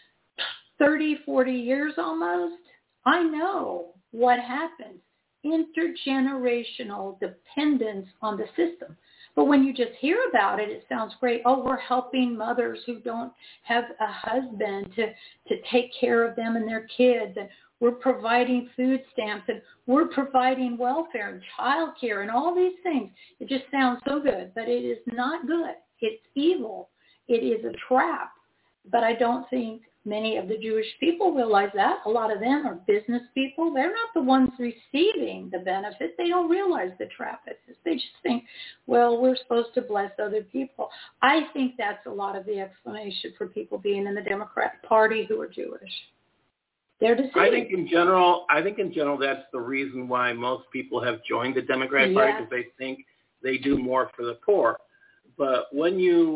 30, 40 years almost. I know what happens. Intergenerational dependence on the system. But when you just hear about it, it sounds great. Oh, we're helping mothers who don't have a husband to take care of them and their kids. And we're providing food stamps. And we're providing welfare and child care and all these things. It just sounds so good. But it is not good. It's evil. It is a trap. But I don't think many of the Jewish people realize that. A lot of them are business people. They're not the ones receiving the benefit. They don't realize the trap it is. They just think, well, we're supposed to bless other people. I think that's a lot of the explanation for people being in the Democrat Party who are Jewish. They're deceived. I think in general, that's the reason why most people have joined the Democrat Party, because they think they do more for the poor. But when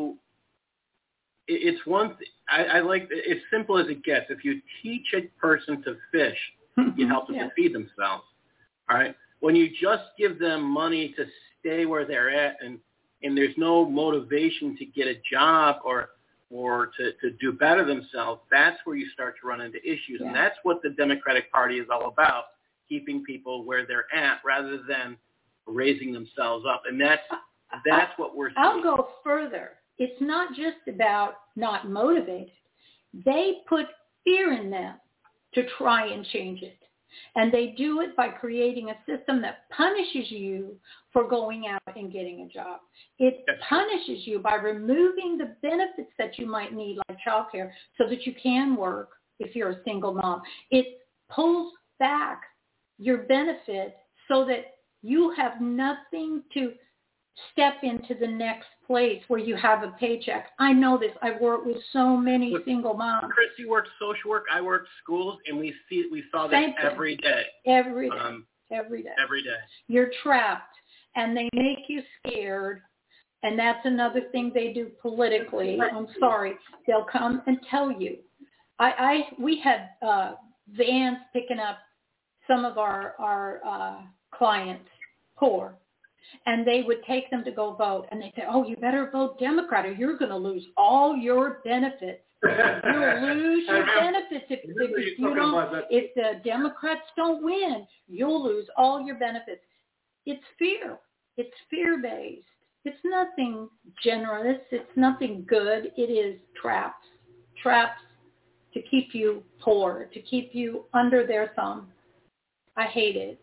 it's one thing. I like it's simple as it gets. If you teach a person to fish, you help them to feed themselves. All right. When you just give them money to stay where they're at, and there's no motivation to get a job or to do better themselves, that's where you start to run into issues. And that's what the Democratic Party is all about: keeping people where they're at rather than raising themselves up. And that's what we're seeing. I'll go further. It's not just about not motivated. They put fear in them to try and change it. And they do it by creating a system that punishes you for going out and getting a job. It punishes you by removing the benefits that you might need, like child care, so that you can work if you're a single mom. It pulls back your benefit so that you have nothing to step into the next place where you have a paycheck. I know this. I've worked with so many single moms. Christy worked social work. I worked schools, and we saw this every day. Every day. Every day. You're trapped, and they make you scared, and that's another thing they do politically. I'm sorry. They'll come and tell you. We had vans picking up some of our clients, poor. And they would take them to go vote. And they'd say, oh, you better vote Democrat or you're going to lose all your benefits. You'll lose your benefits if the Democrats don't win. You'll lose all your benefits. It's fear. It's fear-based. It's nothing generous. It's nothing good. It is traps. Traps to keep you poor, to keep you under their thumb. I hate it.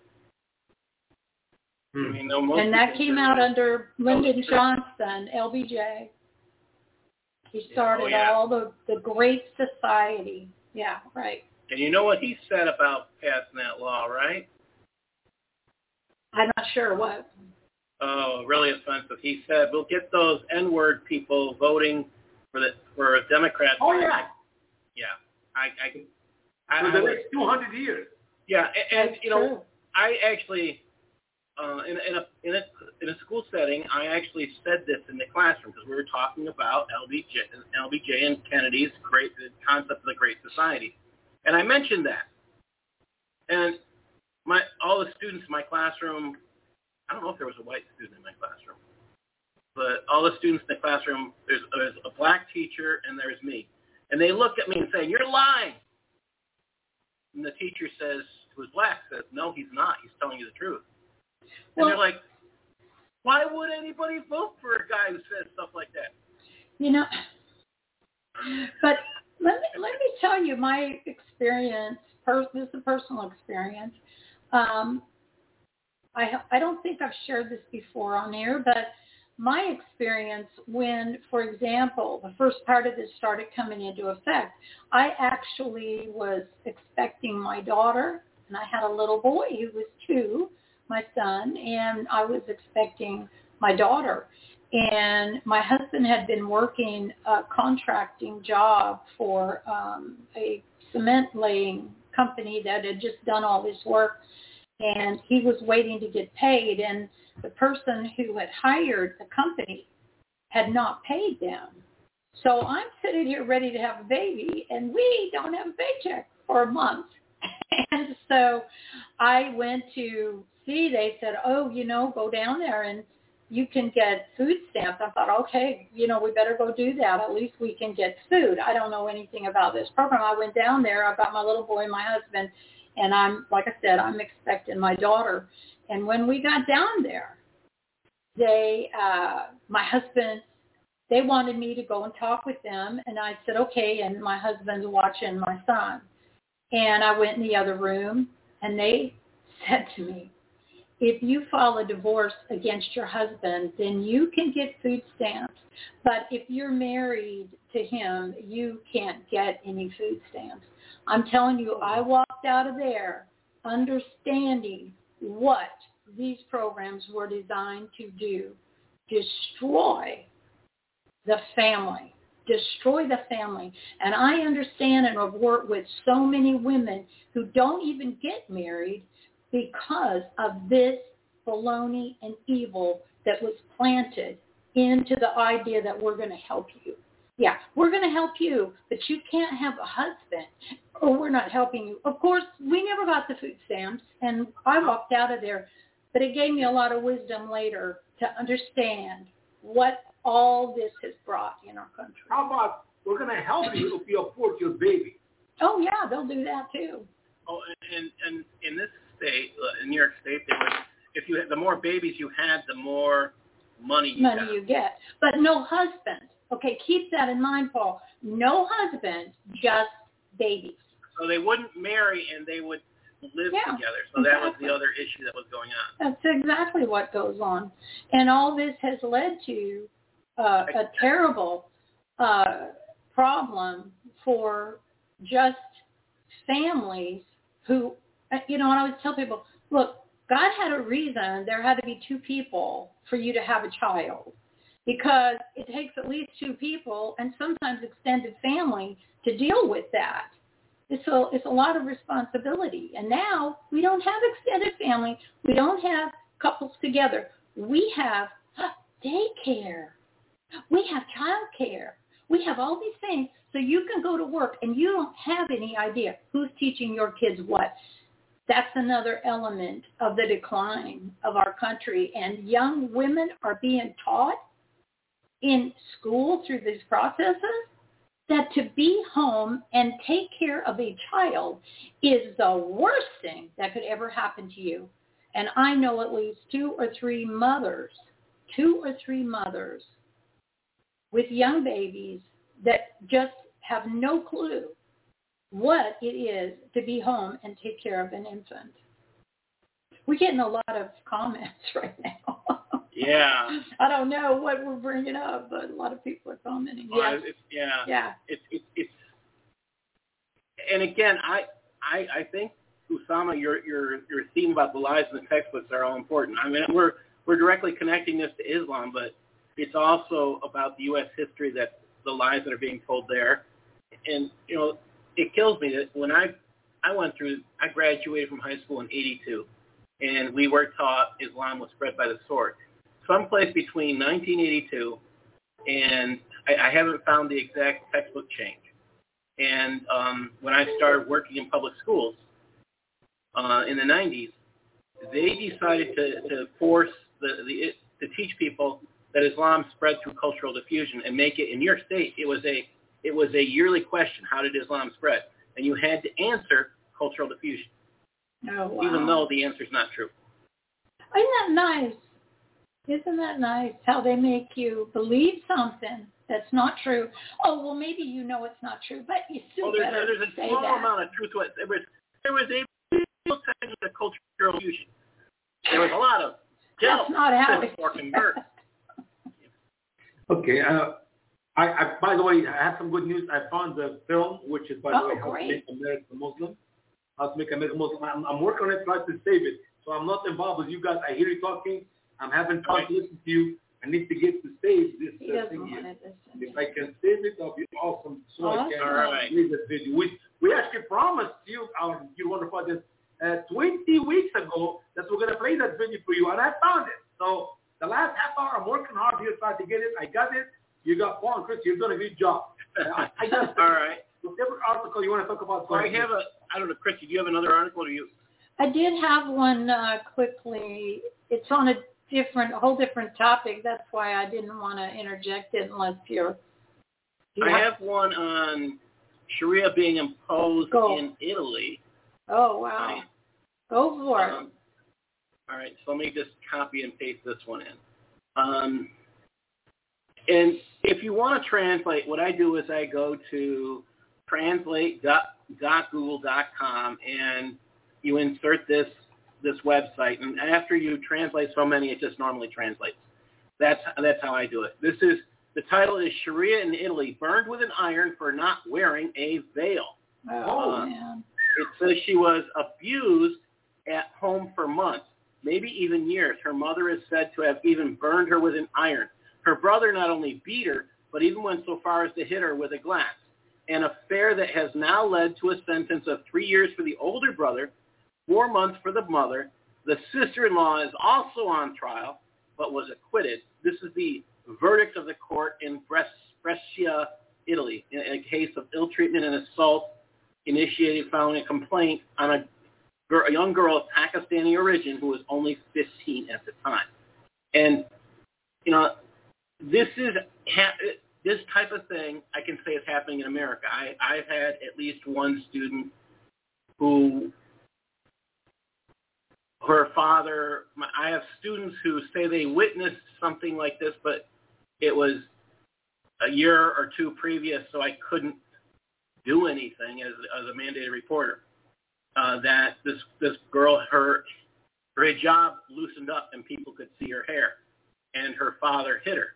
And that came out under Lyndon Johnson, LBJ. He started all the Great Society. Yeah, right. And you know what he said about passing that law, right? I'm not sure what. Oh, really offensive. He said, we'll get those N-word people voting for a Democrat. Oh, yeah. Yeah. For the next 200 years. Yeah, and That's you know, true. I actually... in a school setting, I actually said this in the classroom because we were talking about LBJ and Kennedy's the concept of the Great Society, and I mentioned that, and all the students in my classroom, I don't know if there was a white student in my classroom, but all the students in the classroom, there's a black teacher and there's me, and they look at me and say, "You're lying," and the teacher who's black says, "No, he's not. He's telling you the truth." And they're like, why would anybody vote for a guy who says stuff like that? But let me tell you my experience. This is a personal experience. I don't think I've shared this before on air, but my experience when, for example, the first part of this started coming into effect, I actually was expecting my daughter, and I had a little boy who was 2, my son, and I was expecting my daughter. And my husband had been working a contracting job for a cement laying company that had just done all this work, and he was waiting to get paid, and the person who had hired the company had not paid them. So I'm sitting here ready to have a baby, and we don't have a paycheck for a month. And so I went to see, they said, go down there and you can get food stamps. I thought, okay, we better go do that. At least we can get food. I don't know anything about this program. I went down there. I got my little boy and my husband, and I'm expecting my daughter. And when we got down there, my husband, they wanted me to go and talk with them. And I said, okay. And my husband's watching my son. And I went in the other room, and they said to me, if you file a divorce against your husband, then you can get food stamps. But if you're married to him, you can't get any food stamps. I'm telling you, I walked out of there understanding what these programs were designed to do. Destroy the family. Destroy the family. And I understand and have worked with so many women who don't even get married because of this baloney and evil that was planted into the idea that we're going to help you. Yeah, we're going to help you, but you can't have a husband, or we're not helping you. Of course, we never got the food stamps, and I walked out of there, but it gave me a lot of wisdom later to understand what all this has brought in our country. How about we're going to help you if you abort your baby? Oh, yeah, they'll do that, too. Oh, and in this state, in New York State, the more babies you had, the more money you get. But no husband. Okay, keep that in mind, Paul. No husband, just babies. So they wouldn't marry and they would live together. So that was the other issue that was going on. That's exactly what goes on. And all this has led to a terrible problem for just families who, and I always tell people, look, God had a reason there had to be 2 people for you to have a child, because it takes at least 2 people and sometimes extended family to deal with that. It's a lot of responsibility. And now we don't have extended family. We don't have couples together. We have daycare. We have child care. We have all these things. So you can go to work and you don't have any idea who's teaching your kids what. That's another element of the decline of our country. And young women are being taught in school through these processes that to be home and take care of a child is the worst thing that could ever happen to you. And I know at least 2 or 3 mothers with young babies that just have no clue what it is to be home and take care of an infant. We're getting a lot of comments right now. Yeah. I don't know what we're bringing up, but a lot of people are commenting. Well, It's and again, I think, Usama, your theme about the lies in the textbooks are all important. I mean, we're directly connecting this to Islam, but it's also about the U.S. history, that the lies that are being told there. And, it kills me that when I graduated from high school in 82. and we were taught Islam was spread by the sword. Someplace between 1982 and I haven't found the exact textbook change. And when I started working in public schools in the 90s, they decided to force to teach people that Islam spread through cultural diffusion and make it, in your state, it was a yearly question: how did Islam spread? And you had to answer cultural diffusion, even though the answer is not true. Isn't that nice? Isn't that nice how they make you believe something that's not true? Oh, well, maybe you know it's not true, but you still better there's a say small that. amount of truth to it. There was a real section of cultural diffusion. There was a lot of That's not how it's Okay. I by the way, I have some good news. I found the film, which is, by the way, How to Make America Muslim. How to Make America Muslim. I'm working on it, trying to save it. So I'm not involved with you guys. I hear you talking. I'm having fun to listen to you. I need to get to save this thing here. If I can save it, that'll be awesome. So I can read this video. We actually promised you, our wonderful audience, 20 weeks ago that we're going to play that video for you, and I found it. So the last half hour, I'm working hard here trying to get it. I got it. You got Paul and Chris. You've done a good job. I got it. All right. Whatever article you want to talk about. So I don't know, Chris, do you have another article or you? I did have one quickly. It's on a whole different topic. That's why I didn't want to interject it unless you're... I have one on Sharia being imposed in Italy. Oh, wow. Right. Go for it. All right, so let me just copy and paste this one in. And if you want to translate, what I do is I go to translate.google.com and you insert this website, and after you translate so many, it just normally translates. That's how I do it. The title is Sharia in Italy, burned with an iron for not wearing a veil. Oh, man. It says she was abused at home for months, maybe even years. Her mother is said to have even burned her with an iron. Her brother not only beat her, but even went so far as to hit her with a glass. An affair that has now led to a sentence of 3 years for the older brother, 4 months for the mother. The sister-in-law is also on trial, but was acquitted. This is the verdict of the court in Brescia, Italy, in a case of ill treatment and assault initiated following a complaint on a young girl of Pakistani origin who was only 15 at the time. And, this type of thing I can say is happening in America. I've had at least one student who, her father, I have students who say they witnessed something like this, but it was a year or two previous, so I couldn't do anything as a mandated reporter. That this girl, her hijab loosened up and people could see her hair, and her father hit her.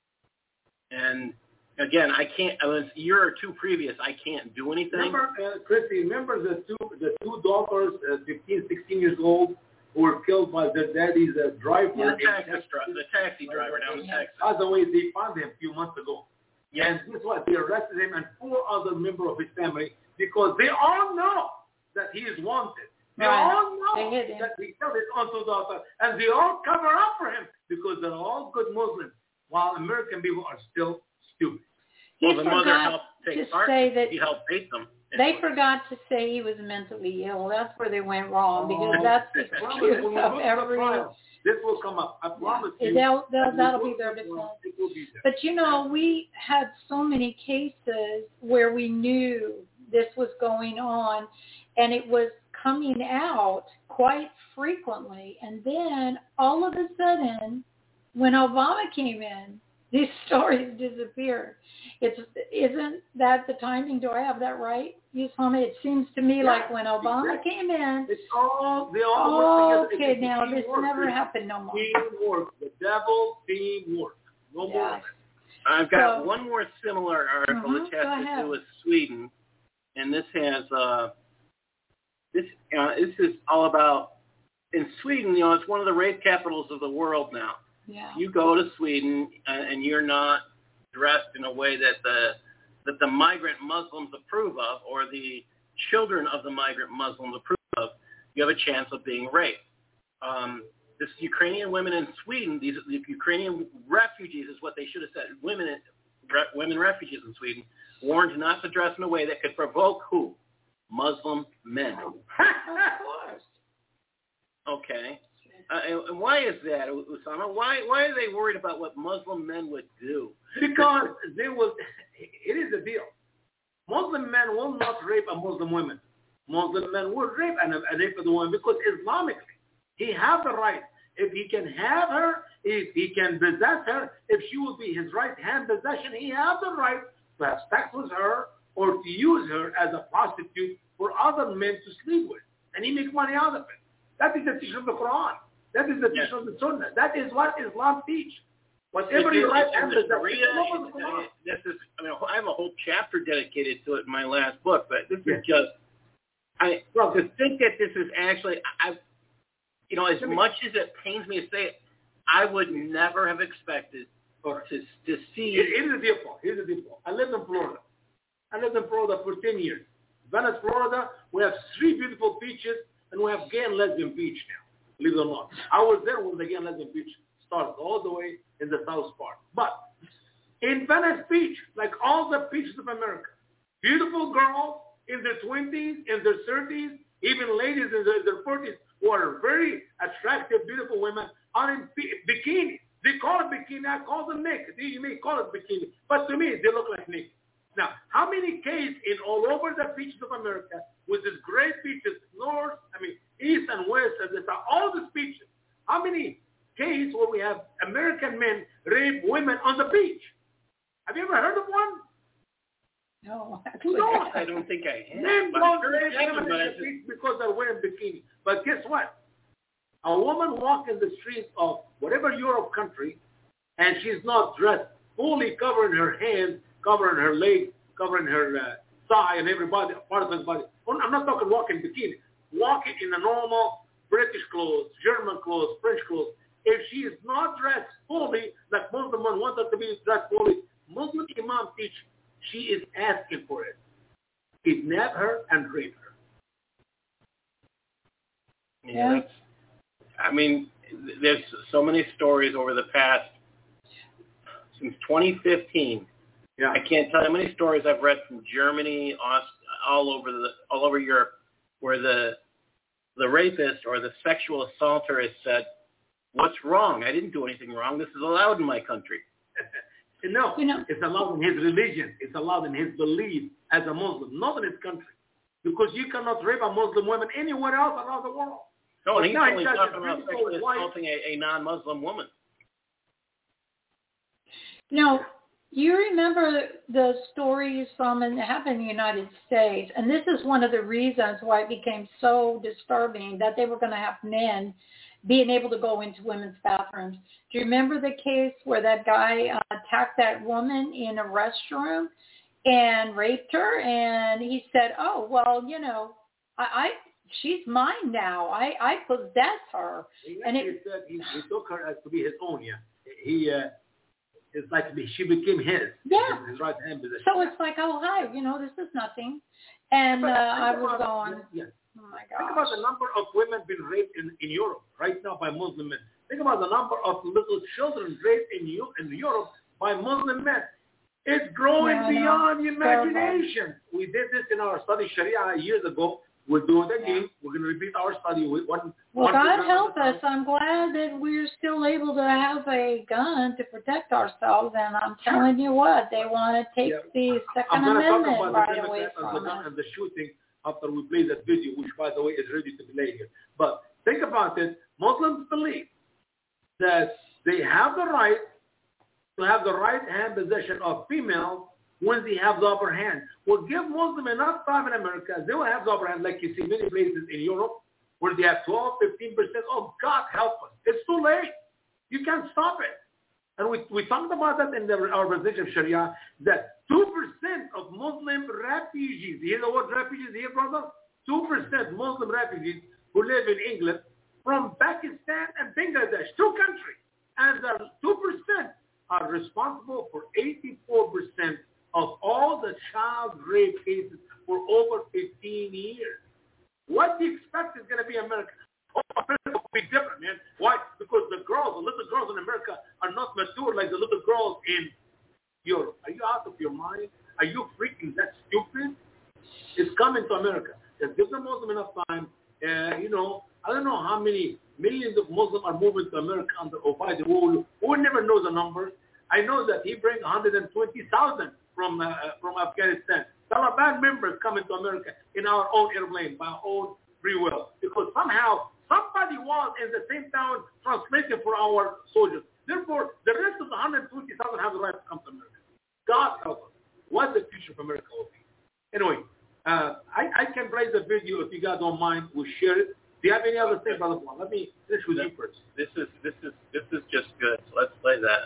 And again, I can't. It was a year or two previous. I can't do anything. Remember, Christy, the two daughters, 15, 16 years old, who were killed by their daddy's driver. The taxi driver down in Texas. By the way, they found him a few months ago. Yes. And this is why they arrested him and 4 other members of his family, because they all know that he is wanted. They all know that he killed his own 2 daughters, and they all cover up for him because they're all good Muslims, while American people are still stupid. Well, the mother helped take part. He helped bait them. They forgot to say he was mentally ill. That's where they went wrong, because that's the excuse of every... This will come up. I promise you. That'll be their defense. But, we had so many cases where we knew this was going on, and it was coming out quite frequently. And then all of a sudden, when Obama came in, these stories disappeared. Isn't that the timing? Do I have that right? You tell me. It seems to me like when Obama came in, they all work together. Okay, now this never happened no more. Teamwork. The devil, teamwork. No more. I've got one more similar article which has to do with Sweden, and this has this is all about in Sweden. It's one of the rape capitals of the world now. Yeah. You go to Sweden and you're not dressed in a way that the migrant Muslims approve of, or the children of the migrant Muslims approve of, you have a chance of being raped. this Ukrainian women in Sweden, these Ukrainian refugees is what they should have said. Women refugees in Sweden warned not to dress in a way that could provoke who? Muslim men. Of course. Okay. And why is that, Usama? Why are they worried about what Muslim men would do? Because they will. It is a deal. Muslim men will not rape a Muslim woman. Muslim men will rape a rape the woman because Islamically, he has the right. If he can have her, if he can possess her, if she will be his right hand possession, he has the right to have sex with her or to use her as a prostitute for other men to sleep with, and he makes money out of it. That is the teaching of the Quran. That is the teaching of the Sunnah. That is what Islam teaches. Whatever you right hand possession, I have a whole chapter dedicated to it in my last book, but this is just. To think that this is actually, as much as it pains me to say it, I would never have expected to see. Here's the deal. I lived in Florida. For 10 years. Venice, Florida, we have 3 beautiful beaches, and we have gay and lesbian beach now, believe it or not. I was there when the gay and lesbian beach started, all the way in the south part. But in Venice Beach, like all the beaches of America, beautiful girls in their 20s, in their 30s, even ladies in their 40s who are very attractive, beautiful women are in bikinis. They call it bikini. I call them naked. You may call it bikini. But to me, they look like naked. Now, how many cases in all over the beaches of America with these great beaches, east and west, all these beaches, how many cases where we have American men rape women on the beach? Have you ever heard of one? No, I don't think I have. Men don't rape women on the beach because they're wearing bikini. But guess what? A woman walks in the streets of whatever Europe country, and she's not dressed fully, covering her hands, covering her legs, covering her thigh and every part of his body. I'm not talking walking bikini. Walking in a normal British clothes, German clothes, French clothes. If she is not dressed fully, like Muslim women want her to be dressed fully, Muslim Imam teach she is asking for it. Kidnap her and rape her. Yeah. There's so many stories over the past, since 2015. Yeah. I can't tell you how many stories I've read from Germany, all over Europe, where the rapist or the sexual assaulter has said, "What's wrong? I didn't do anything wrong. This is allowed in my country." No, it's allowed in his religion. It's allowed in his belief as a Muslim, not in his country. Because you cannot rape a Muslim woman anywhere else around the world. No, and he's only talking about sexually assaulting a non-Muslim woman. No. You remember the stories that happened in the United States, and this is one of the reasons why it became so disturbing that they were going to have men being able to go into women's bathrooms. Do you remember the case where that guy attacked that woman in a restroom and raped her, and he said, "Oh, well, she's mine now. I possess her." And he said he took her as to be his own. Yeah, it's like she became his. Yeah. His right hand position. So it's like, oh, hi, this is nothing. And I was going, oh my God. Think about the number of women being raped in Europe right now by Muslim men. Think about the number of little children raped in Europe by Muslim men. It's growing beyond imagination. We did this in our study Sharia years ago. We'll do it again. We're going to repeat our study with one. Well, God help us. I'm glad that we're still able to have a gun to protect ourselves. And I'm telling you what, they want to take the Second Amendment right away from us. And the shooting after we play that video, which, by the way, is ready to play here. But think about it. Muslims believe that they have the right to have the right hand possession of females when they have the upper hand. Well, give Muslims enough time in America, they will have the upper hand, like you see many places in Europe where they have 12, 15%. Oh, God help us. It's too late. You can't stop it. And we talked about that in our position of Sharia, that 2% of Muslim refugees, you hear the word refugees here, brother? 2% Muslim refugees who live in England from Pakistan and Bangladesh, 2 countries. And the 2% are responsible for 84% of all the child rape cases for over 15 years. What do you expect is going to be America? Oh, America will be different. That's stupid. It's coming to America. Just give the Muslim enough time. I don't know how many millions of Muslims are moving to America under Biden. We will never know the numbers. I know that he brings 120,000 from Afghanistan. Taliban members coming to America in our own airplane by our own free will, because somehow somebody was in the same town translating for our soldiers. Therefore, the rest of the 120,000 have the right to come to America. God help us. What the future of America will be. Anyway, I can play the video if you guys don't mind. We'll share it. Do you have any other thing, Brother Paul? Let me finish with you first. This is just good. So let's play that.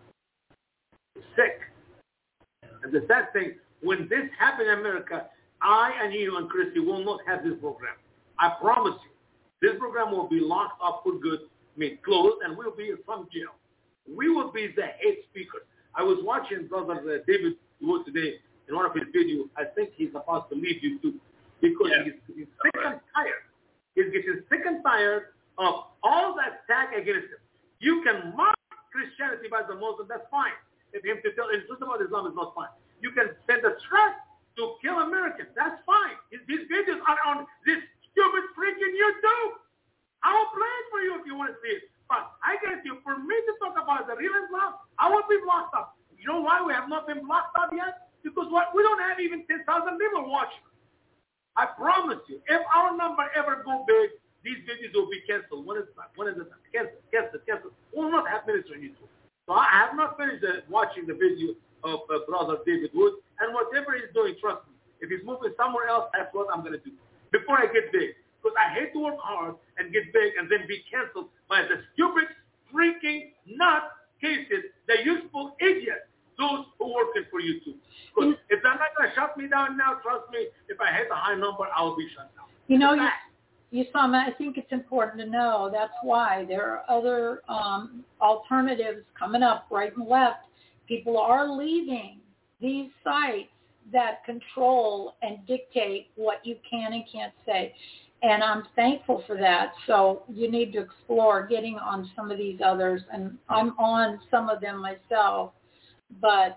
Sick. And the sad thing, when this happened in America, I and you and Christy will not have this program. I promise you. This program will be locked up for good, closed, and we'll be in some jail. We will be the head speakers. I was watching Brother David Wood today in one of his videos. I think he's about to leave YouTube because he's sick and tired. He's getting sick and tired of all that attack against him. You can mock Christianity by the Muslim, that's fine. If him to tell the truth about Islam is not fine. You can send a threat to kill Americans, that's fine. These videos are on this stupid freaking YouTube. I will play it for you if you want to see it. But I guarantee you, for me to talk about the real Islam, I will be blocked up. You know why we have not been blocked up yet? Because we don't have even 10,000 people watching. I promise you, if our number ever go big, these videos will be canceled. When is it? Cancel. We will not have minutes on YouTube. So I have not finished watching the video of Brother David Wood. And whatever he's doing, trust me, if he's moving somewhere else, that's what I'm going to do. Before I get big. Because I hate to work hard and get big and then be canceled by the stupid, freaking nut cases, the useful idiots, those who are working for YouTube. Because if they're not going to shut me down now, trust me, if I hit a high number, I will be shut down. Yusama, I think it's important to know that's why there are other alternatives coming up right and left. People are leaving these sites that control and dictate what you can and can't say. And I'm thankful for that. So you need to explore getting on some of these others. And I'm on some of them myself. But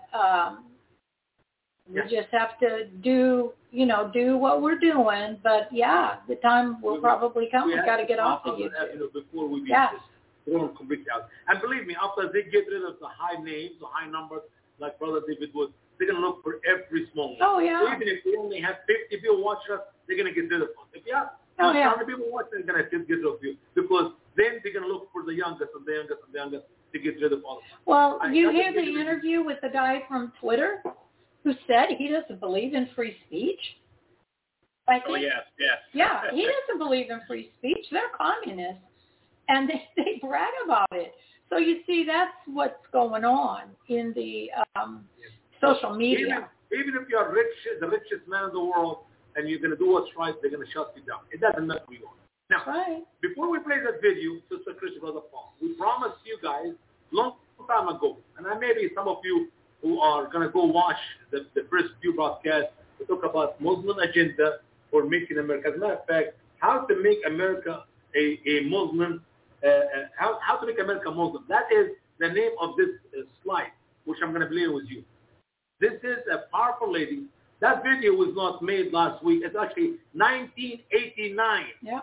we just have to do what we're doing. But, the time will probably come. We've got to get off of YouTube. Before we thrown completely out. And believe me, after they get rid of the high names, the high numbers, like Brother David Wood, they're going to look for every small one. Oh, yeah. So even if we only have 50 people watching us, they're going to get rid of us. If you have 100 people watching, they're going to get rid of you. Because then they're going to look for the youngest and the youngest and the youngest to get rid of all of them. Well, you hear the interview with the guy from Twitter who said he doesn't believe in free speech? Yes. Yeah, he doesn't believe in free speech. They're communists. And they brag about it. So you see, that's what's going on in the social media. Even if you're the richest man in the world, and you're going to do what's right, they're going to shut you down. It doesn't matter who you are. Now, before we play that video, Sister Christy, Brother Paul, we promised you guys long time ago, and maybe some of you who are going to go watch the first few broadcasts, we talk about Muslim agenda for making America. As a matter of fact, how to make America a Muslim, how to make America Muslim. That is the name of this slide, which I'm going to play with you. This is a powerful lady. That video was not made last week. It's actually 1989. Yeah.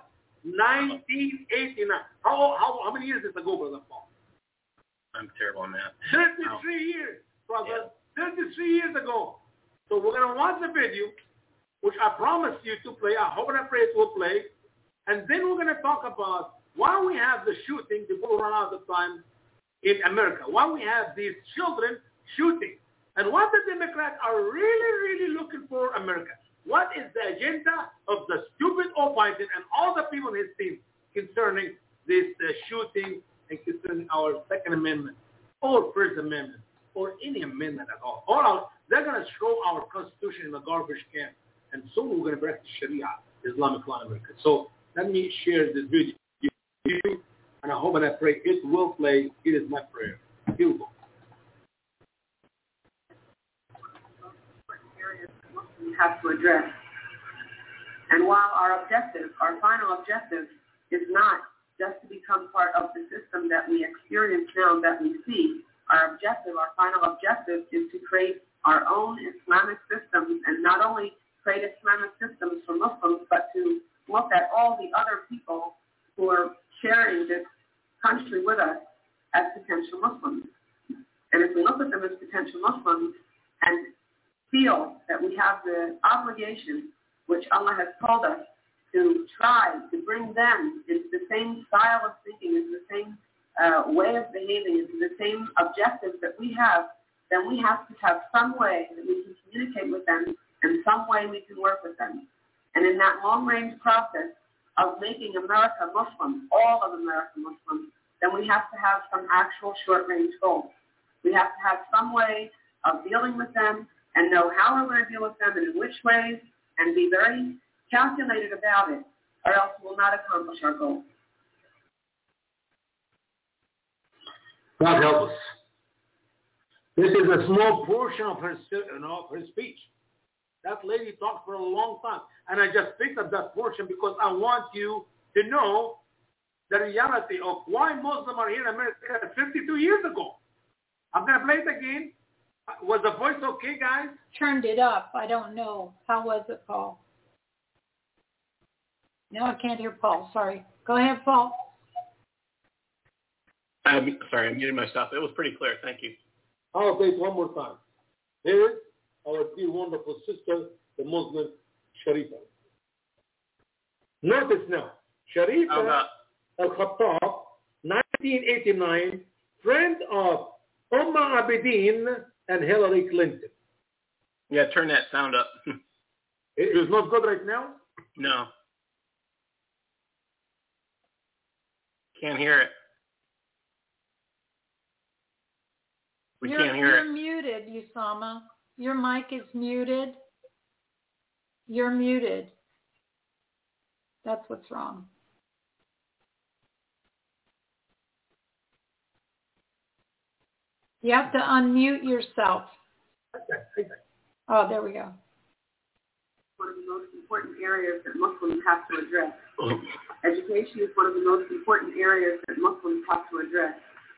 1989. How many years ago, Brother Paul? I'm terrible on that. 33 years, brother. Yeah. 33 years ago. So we're going to watch the video, which I promised you to play. I hope and I pray it will play. And then we're going to talk about why we have the shooting, before we run out of time, in America. Why we have these children shooting. And what the Democrats are really, really looking for America. What is the agenda of the stupid Biden and all the people in his team concerning this shooting and concerning our Second Amendment or First Amendment or any amendment at all. They're going to throw our Constitution in the garbage can. And soon we're going to practice Sharia, Islamic law in America. So let me share this video with you, and I hope and I pray it will play. It is my prayer. Here we go. We have to address. And while our final objective is not just to become part of the system that we experience now, that we see, our final objective is to create our own Islamic systems, and not only create Islamic systems for Muslims, but to look at all the other people who are sharing this country with us as potential Muslims. And if we look at them as potential Muslims and feel that we have the obligation, which Allah has called us, to try to bring them into the same style of thinking, into the same way of behaving, into the same objectives that we have, then we have to have some way that we can communicate with them and some way we can work with them. And in that long-range process of making America Muslim, all of America Muslim, then we have to have some actual short-range goals. We have to have some way of dealing with them and know how we're going to deal with them and in which ways, and be very calculated about it, or else we'll not accomplish our goals. God help us. This is a small portion of her speech. That lady talked for a long time, and I just picked up that portion because I want you to know the reality of why Muslims are here in America 52 years ago. I'm going to play it again. Was the voice okay, guys? Turned it up. I don't know. How was it, Paul? No, I can't hear Paul. Sorry. Go ahead, Paul. I'm sorry, I'm muting myself. It was pretty clear. Thank you. I'll say it one more time. Here is our dear wonderful sister, the Muslim Sharifa. Notice now, Sharifa Al-Khattab, 1989, friend of Ummah Abedin and Hillary Clinton. Yeah, turn that sound up. It is not good right now? No. Can't hear it. We can't hear it. You're muted, Usama. Your mic is muted. You're muted. That's what's wrong. You have to unmute yourself. Oh, there we go. One of the most important areas that Muslims have to address. Education is one of the most important areas that Muslims have to address.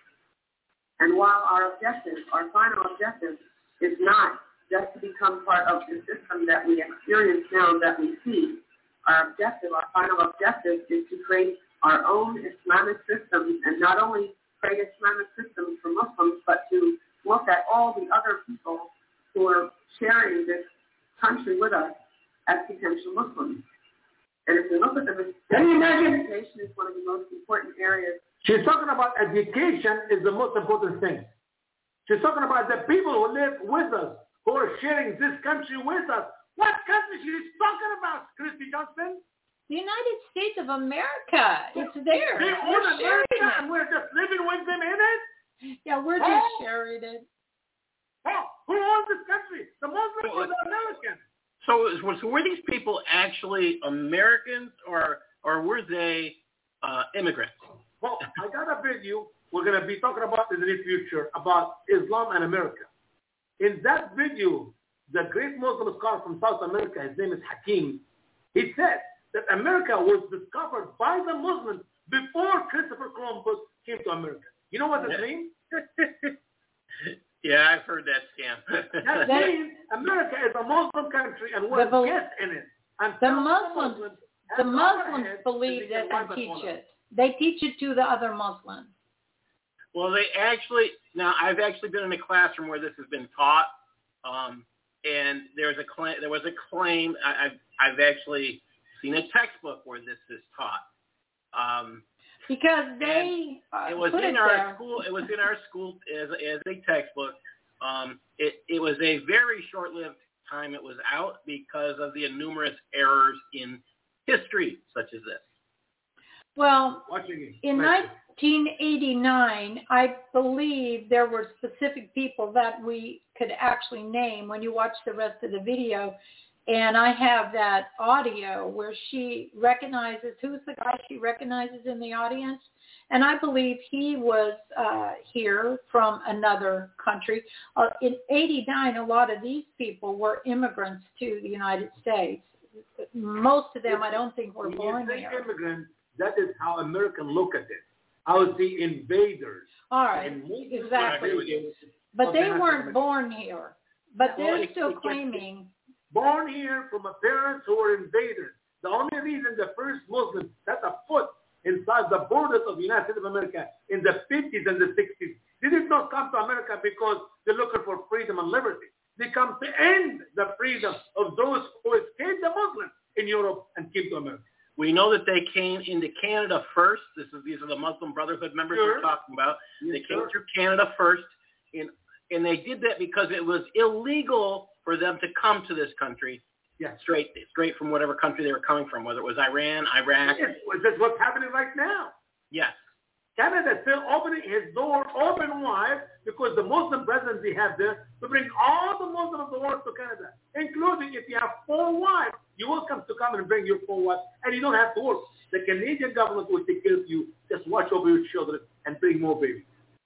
And while our objective, our final objective, is not just to become part of the system that we experience now, that we see, our objective, our final objective, is to create our own Islamic systems, and not only create Islamic systems for Muslims, but to look at all the other people who are sharing this country with us as potential Muslims. And if we look at them, education is one of the most important areas. She's talking about education is the most important thing. She's talking about the people who live with us, who are sharing this country with us. What country she's talking about, Christy Johnson? The United States of America. It's there. They own America and we're just living with them in it? Yeah, we're just sharing it. Who owns this country? The Muslims or the Americans? So were these people actually Americans or were they immigrants? Well, I got a video we're going to be talking about in the near future about Islam and America. In that video, the great Muslim scholar from South America, his name is Hakim, he said that America was discovered by the Muslims before Christopher Columbus came to America. You know what that means? Yeah, I've heard that scam. That means America is a Muslim country and we're guests in it. And the Muslims believe it and teach it. They teach it to the other Muslims. Well, I've actually been in a classroom where this has been taught, and there was a claim. I've actually seen a textbook where this is taught. Because they it was in our school. It was in our school as a textbook. It was a very short-lived time it was out because of the numerous errors in history, such as this. Well, in 1989, I believe there were specific people that we could actually name when you watch the rest of the video. And I have that audio where she recognizes, who's the guy she recognizes in the audience? And I believe he was here from another country. In 89, a lot of these people were immigrants to the United States. Most of them, I don't think, were born here. Immigrants, that is how Americans look at it. I would say invaders. All right, exactly. But they weren't born here. But they're still claiming. Born here from a parents who were invaders. The only reason the first Muslims set a foot inside the borders of the United States of America in the 50s and the 60s, they did not come to America because they're looking for freedom and liberty. They come to end the freedom of those who escaped the Muslims in Europe and came to America. We know that they came into Canada first. These are the Muslim Brotherhood members we're talking about. Yes, they came through Canada first, and they did that because it was illegal for them to come to this country. Yeah, straight from whatever country they were coming from, whether it was Iran, Iraq. Yes, that's what's happening right now. Yes. Canada is still opening his door open wide because the Muslim presidency have there to bring all the Muslims of the world to Canada, including if you have 4 wives, you're welcome to come and bring your 4 wives, and you don't have to work. The Canadian government will take care of you. Just watch over your children and bring more babies.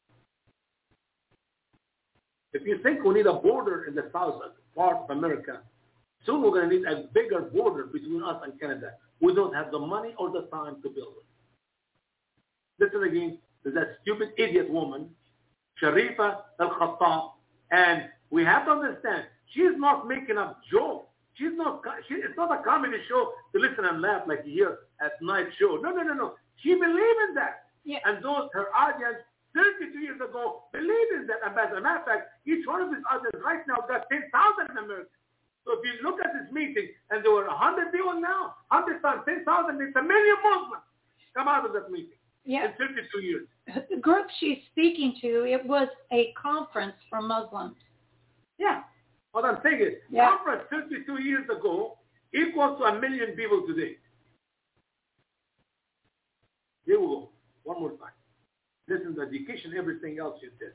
If you think we need a border in the south part of America, soon we're going to need a bigger border between us and Canada. We don't have the money or the time to build it. Listen again to that stupid idiot woman, Sharifa Al-Khattab, and we have to understand, she's not making up jokes. It's not a comedy show to listen and laugh like you hear at night show. No. She believes in that. Yeah. And those, her audience, 32 years ago, believed in that. And as a matter of fact, each one of these audience right now got 10,000 Americans. So if you look at this meeting, and there were 100 people now, 100 times 10,000, it's 1 million Muslims come out of that meeting in 32 years. The group she's speaking to, it was a conference for Muslims. Yeah. What I'm saying is, conference 32 years ago equals to 1 million people today. Here we go. One more time. Listen to education, everything else you did.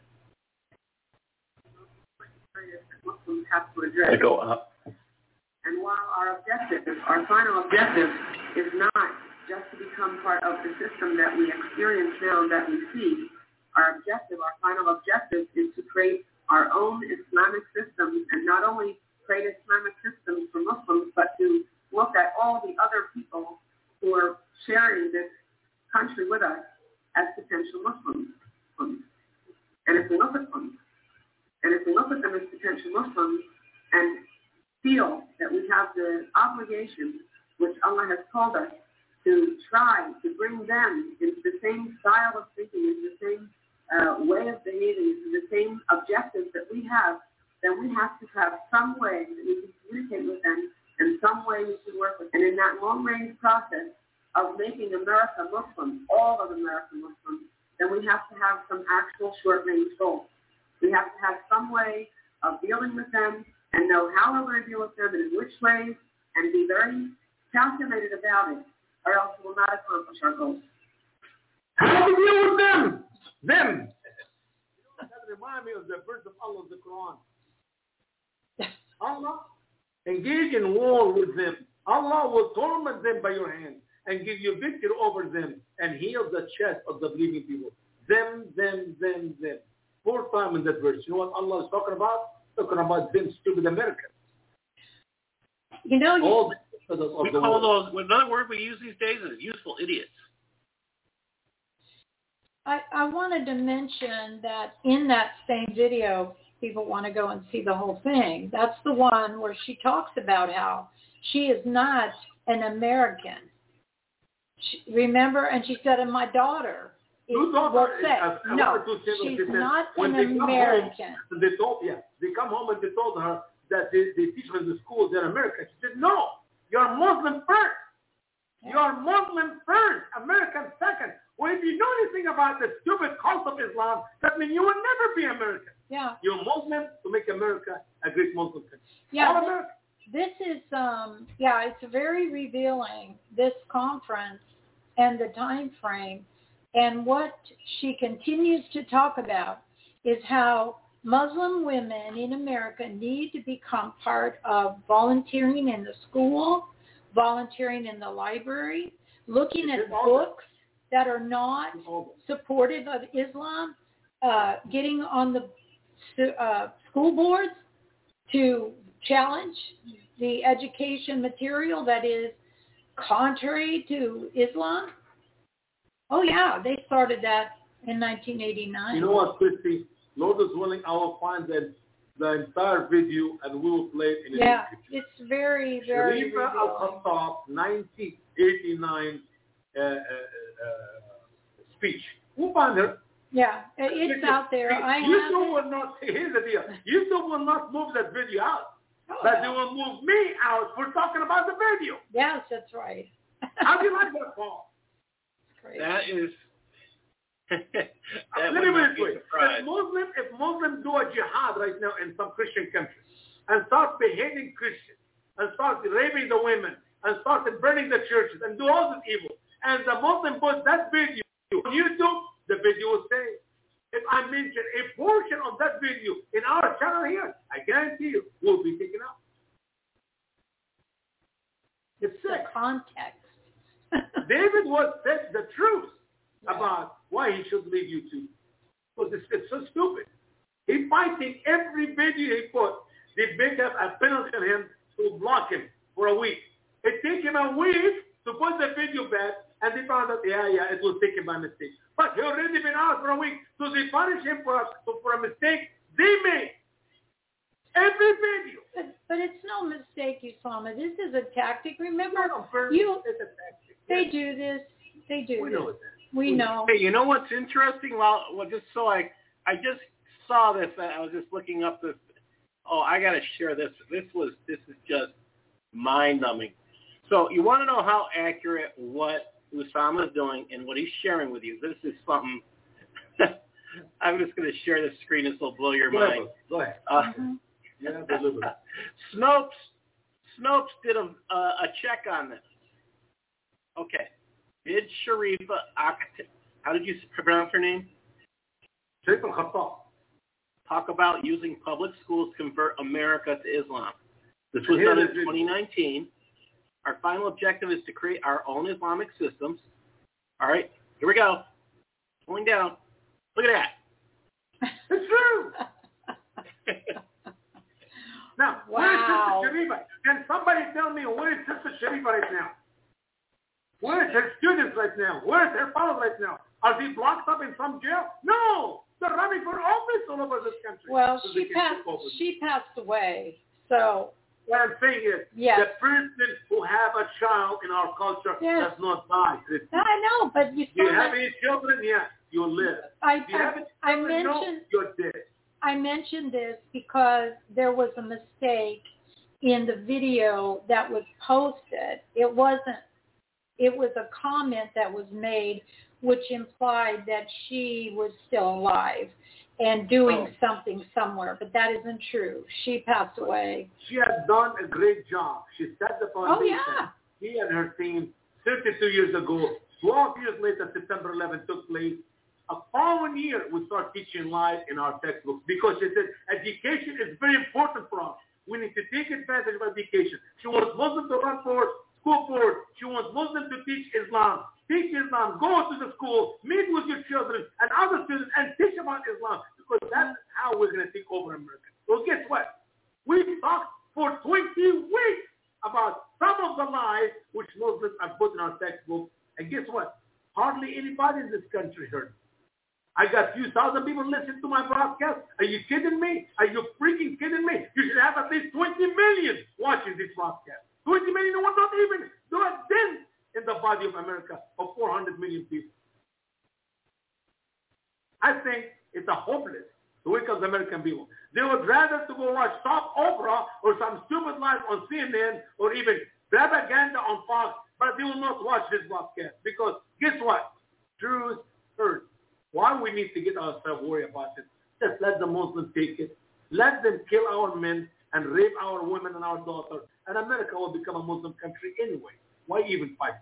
Muslims have to address. They go up. And while our final objective is not just to become part of the system that we experience now and that we see, our final objective is to create our own Islamic systems, and not only create Islamic systems for Muslims, but to look at all the other people who are sharing this country with us as potential Muslims. And if we look at them, as potential Muslims and feel that we have the obligation, which Allah has called us, to try to bring them into the same style of thinking, into the same way of behaving, into the same objectives that we have, then we have to have some way that we can communicate with them and some way we can work with them. And in that long-range process of making America Muslim, all of America Muslim, then we have to have some actual short-range goals. We have to have some way of dealing with them and know how we're going to deal with them and in which ways, and be very calculated about it, or else we will not accomplish our goals. How do we deal with them? Them. That reminds me of the verse of Allah in the Quran. Allah, engage in war with them. Allah will torment them by your hand and give you victory over them and heal the chest of the believing people. Them. 4 times in that verse. You know what Allah is talking about? Talking about them stupid Americans. You know, we call those, another word we use these days is useful idiots. I wanted to mention that in that same video, people want to go and see the whole thing. That's the one where she talks about how she is not an American. Remember? And she said, and my daughter will say, no, she's not an American. They come home and they told her that they teach her in the school they're American. She said, no, you're Muslim first. You're Muslim first, American second. Well, if you know anything about the stupid cult of Islam, that means you will never be American. Yeah. You're Muslim to make America a great Muslim country. Yeah. All American. This is, it's very revealing, this conference and the time frame. And what she continues to talk about is how Muslim women in America need to become part of volunteering in the school, volunteering in the library, looking at books that are not supportive of Islam, getting on the school boards to challenge the education material that is contrary to Islam. Oh, yeah, they started that in 1989. You know what, Christy? Lord is willing, I will find that the entire video, and we will play it in Yeah, English. it's very, very Sharifa Al-Khattab, 1989 speech. Who found her? Yeah, it's out there. YouTube will not, here's the deal. YouTube will not move that video out. But they will move me out for talking about the video. Yes, that's right. How do you like that, Paul? That is... Let me put it this way. If Muslims do a jihad right now in some Christian countries and start beheading Christians and start raping the women and start burning the churches and do all this evil, and the Muslim puts that video on YouTube, the video will stay. If I mention a portion of that video in our channel here, I guarantee you will be taken out. It's sick. The context. David said the truth about why he should leave YouTube. Because it's so stupid. He's fighting every video he put. They make up a penalty on him to block him for a week. It took him a week to put the video back, and they found out, it was taken by mistake. But he already been out for a week, so they punish him for a mistake they made. Every video. But it's no mistake, Usama. This is a tactic. Remember, it's a tactic. They do this. They do we this. Know we know. Hey, you know what's interesting? Well, just so I just saw this. I was just looking up this. Oh, I got to share this. This is just mind-numbing. So you want to know how accurate what Usama is doing and what he's sharing with you. This is something. I'm just going to share this screen. This will blow your mind. Go ahead. Snopes did a check on this. Okay. Did Sharifa how did you pronounce her name? Sharifa Al-Khattab. Talk about using public schools to convert America to Islam. This was done in 2019. Our final objective is to create our own Islamic systems. All right, here we go. Pulling down. Look at that. It's true. Now, wow. Where is Sister Sharifa? Can somebody tell me where is Sister Sharifa right now? Where is her students right now? Where is her followers right now? Are they blocked up in some jail? No. They're running for office all over this country. Well, so she passed away. So what I'm saying is, the person who have a child in our culture does not die. I know, but you still have any children? Yeah, you'll live. I mentioned you're dead. I mentioned this because there was a mistake in the video that was posted. It was a comment that was made which implied that she was still alive and doing something somewhere, but that isn't true. She passed away. She has done a great job. She set the foundation. She and her team 32 years ago. 12 years later, September 11 took place. A following year, we start teaching live in our textbooks because she said education is very important for us. We need to take advantage of education. She wants Muslims to run for school board. She wants Muslims to teach Islam. Teach Islam. Go to the school. Meet with your children and other students and teach about Islam because that's how we're going to take over America. Well, guess what? We talked for 20 weeks about some of the lies which Muslims have put in our textbook. And guess what? Hardly anybody in this country heard it. I got a few thousand people listening to my broadcast. Are you kidding me? Are you freaking kidding me? You should have at least 20 million watching this broadcast. 20 million will not even do a dent in the body of America of 400 million people. I think it's a hopeless to wake up the American people. They would rather to go watch soap opera or some stupid lies on CNN or even propaganda on Fox, but they will not watch this broadcast because guess what? Truth hurts. Why we need to get ourselves worried about it? Just let the Muslims take it. Let them kill our men and rape our women and our daughters, and America will become a Muslim country anyway. Why even fight?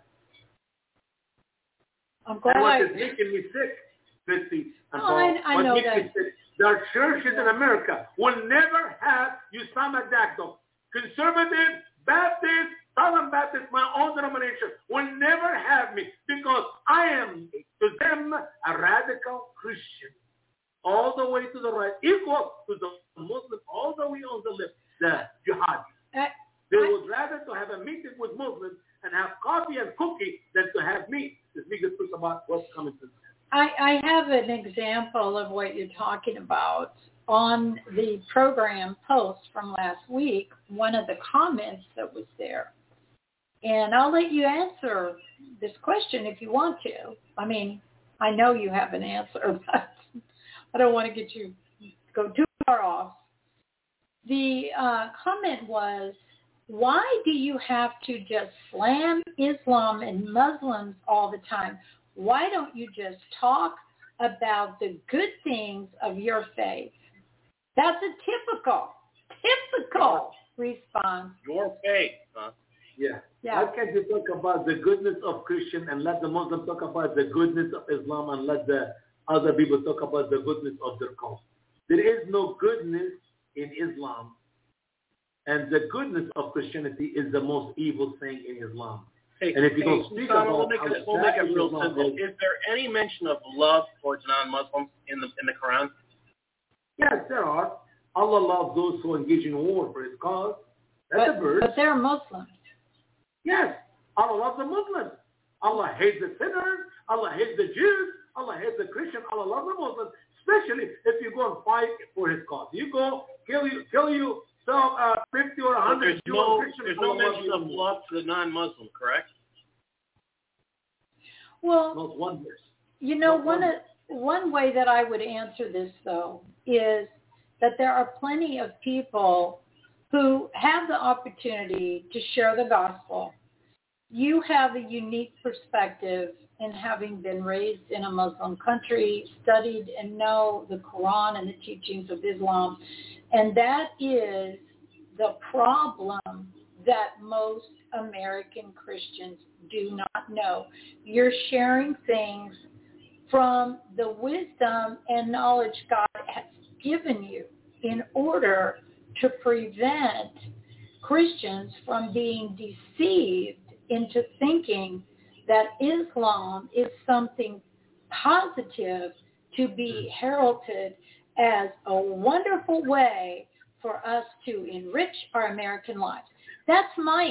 I'm glad and what is making me sick, Christy, I know that. Their churches in America will never have Usama Dagdo. Conservative, Baptist, Southern Baptist, my own denomination, will never have me because I am, to them, a radical Christian. All the way to the right, equal to the Muslim, all the way on the left, the jihadi. They would rather to have a meeting with Muslims and have coffee and cookie than to have me to speak the truth about what's coming to them. I have an example of what you're talking about. on the program post from last week, one of the comments that was there, and I'll let you answer this question if you want to. I mean, I know you have an answer, but I don't want to get you go too far off. The comment was, why do you have to just slam Islam and Muslims all the time? Why don't you just talk about the good things of your faith? That's a typical response. Your faith, huh? Yeah. Why can't you talk about the goodness of Christian and let the Muslim talk about the goodness of Islam and let the other people talk about the goodness of their cause? There is no goodness in Islam, and the goodness of Christianity is the most evil thing in Islam. And if you don't speak about we'll make it real simple. Is there any mention of love towards non-Muslims in the Quran? Yes, there are. Allah loves those who engage in war for His cause. That's a verse. But they're Muslims. Yes, Allah loves the Muslims. Allah hates the sinners. Allah hates the Jews. Allah hates the Christians. Allah loves the Muslims, especially if you go and fight for His cause. You go kill you 50 or 100 Jews or Christians. There's no mention of love to the non-Muslim, correct? Well, not one verse. You know, one way that I would answer this, though, is that there are plenty of people who have the opportunity to share the gospel. You have a unique perspective in having been raised in a Muslim country, studied and know the Quran and the teachings of Islam, and that is the problem that most American Christians do not know. You're sharing things from the wisdom and knowledge God has given you in order to prevent Christians from being deceived into thinking that Islam is something positive to be heralded as a wonderful way for us to enrich our American lives. That's my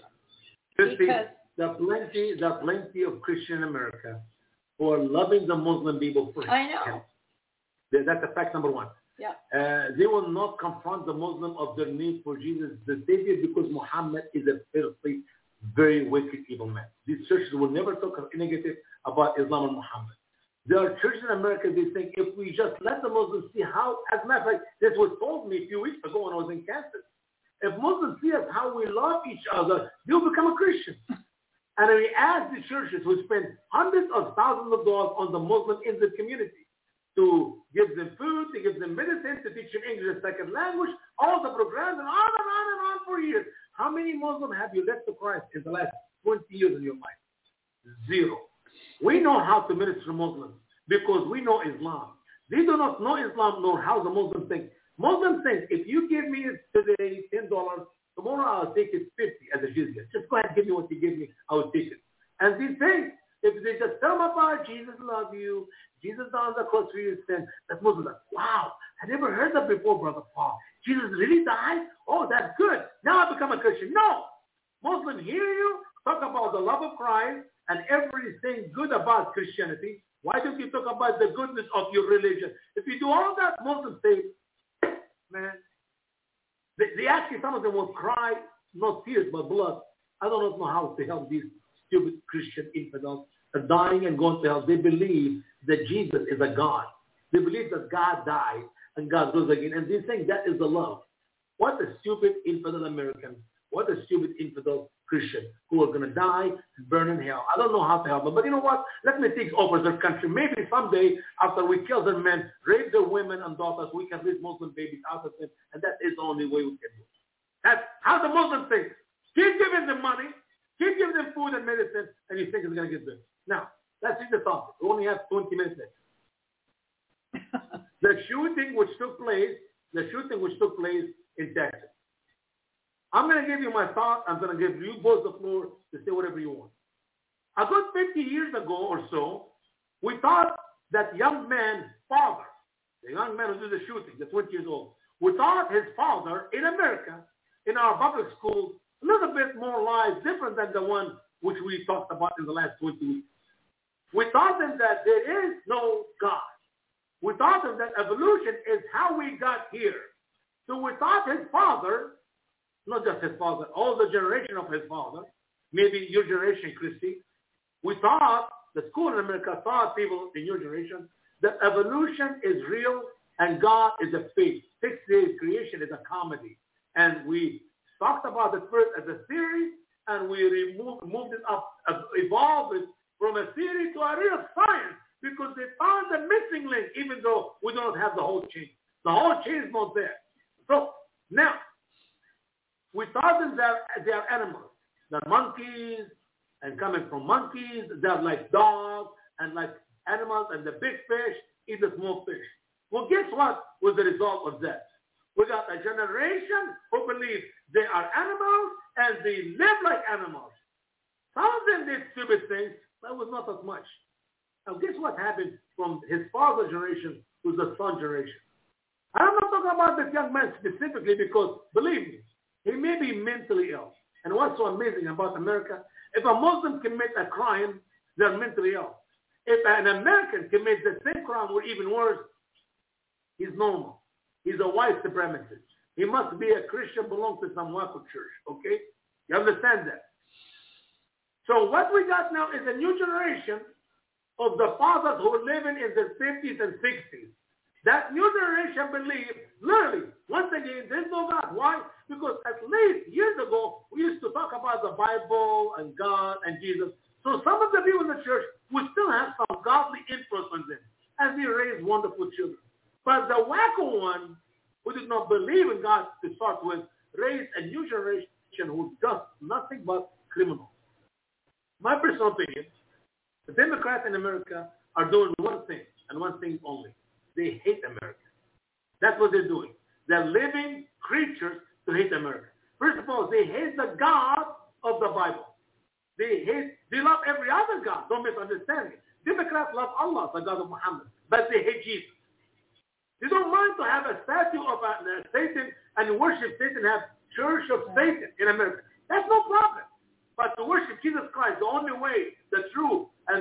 answer. Because there are plenty of Christians in America who are loving the Muslim people for I know. That's a fact number one. Yeah. They will not confront the Muslim of their need for Jesus the Savior because Muhammad is a filthy, very wicked, evil man. These churches will never talk negative about Islam and Muhammad. There are churches in America, they think if we just let the Muslims see how, as a matter of fact, this was told me a few weeks ago when I was in Kansas. If Muslims see us how we love each other, they'll become a Christian. And we ask the churches who spend hundreds of thousands of dollars on the Muslim in the community to give them food, to give them medicine, to teach them English as a second language, all the programs, and on and on and on for years. How many Muslims have you led to Christ in the last 20 years in your life? Zero. We know how to minister to Muslims because we know Islam. They do not know Islam nor how the Muslims think. Muslims think, if you give me today $10, tomorrow I'll take it 50 as a jizya. Just go ahead and give me what you give me, I will take it. And they think, if they just tell them about Jesus loves you, Jesus on the cross for your sin, that Muslims are like, wow, I never heard that before, Brother Paul. Jesus really died? Oh, that's good. Now I become a Christian. No. Muslims hear you talk about the love of Christ and everything good about Christianity. Why don't you talk about the goodness of your religion? If you do all that, Muslims say, man, they actually, some of them will cry, not tears, but blood. I don't know how to help these stupid Christian infidels are dying and going to hell. They believe that Jesus is a God. They believe that God died and God rose again. And they think that is the love. What a stupid infidel American. What a stupid infidel Christian who are going to die and burn in hell. I don't know how to help them. But you know what? Let me take over their country. Maybe someday after we kill their men, rape their women and daughters, we can raise Muslim babies out of them. And that is the only way we can do it. That's how the Muslims think. Keep giving them money. Keep giving them food and medicine. And you think it's going to get better. Now, that's just the topic. We only have 20 minutes left. The shooting which took place in Texas. I'm going to give you my thought. I'm going to give you both the floor to say whatever you want. A good 50 years ago or so, we thought that young man's father, the young man who did the shooting, the 20 years old, we thought his father in America, in our public schools, a little bit more lives, different than the one which we talked about in the last 20 weeks. We thought then that there is no God. We thought that evolution is how we got here. So we thought his father, not just his father, all the generation of his father, maybe your generation, Christy, we thought, the school in America thought, people in your generation, that evolution is real and God is a fake. 6 days creation is a comedy. And we talked about it first as a theory, and we moved it up, evolved it from a theory to a real science, because they found the missing link, even though we don't have the whole chain. The whole chain is not there. So now, we thought that they are animals. They're monkeys, and coming from monkeys, they're like dogs, and like animals, and the big fish eat the small fish. Well, guess what was the result of that? We got a generation who believe they are animals, and they live like animals. Some of them did stupid things, but it was not as much. Now, guess what happened from his father's generation to the son generation? I'm not talking about this young man specifically because, believe me, he may be mentally ill. And what's so amazing about America, if a Muslim commits a crime, they're mentally ill. If an American commits the same crime or even worse, he's normal. He's a white supremacist. He must be a Christian, belong to some local church, okay? You understand that? So what we got now is a new generation of the fathers who were living in the 50s and 60s. That new generation believes, literally, once again, there's no God. Why? Because at least years ago, we used to talk about the Bible and God and Jesus. So some of the people in the church will still have some godly influence on them as they raise wonderful children. But the wacko one, who did not believe in God to start with, raised a new generation who does nothing but criminals. My personal opinion, the Democrats in America are doing one thing, and one thing only. They hate America. That's what they're doing. They're living creatures to hate America. First of all, they hate the God of the Bible. They love every other God. Don't misunderstand me. Democrats love Allah, the God of Muhammad, but they hate Jesus. They don't mind to have a statue of Satan and worship Satan, have Church of Satan in America. That's no problem. But to worship Jesus Christ, the only way, the truth, and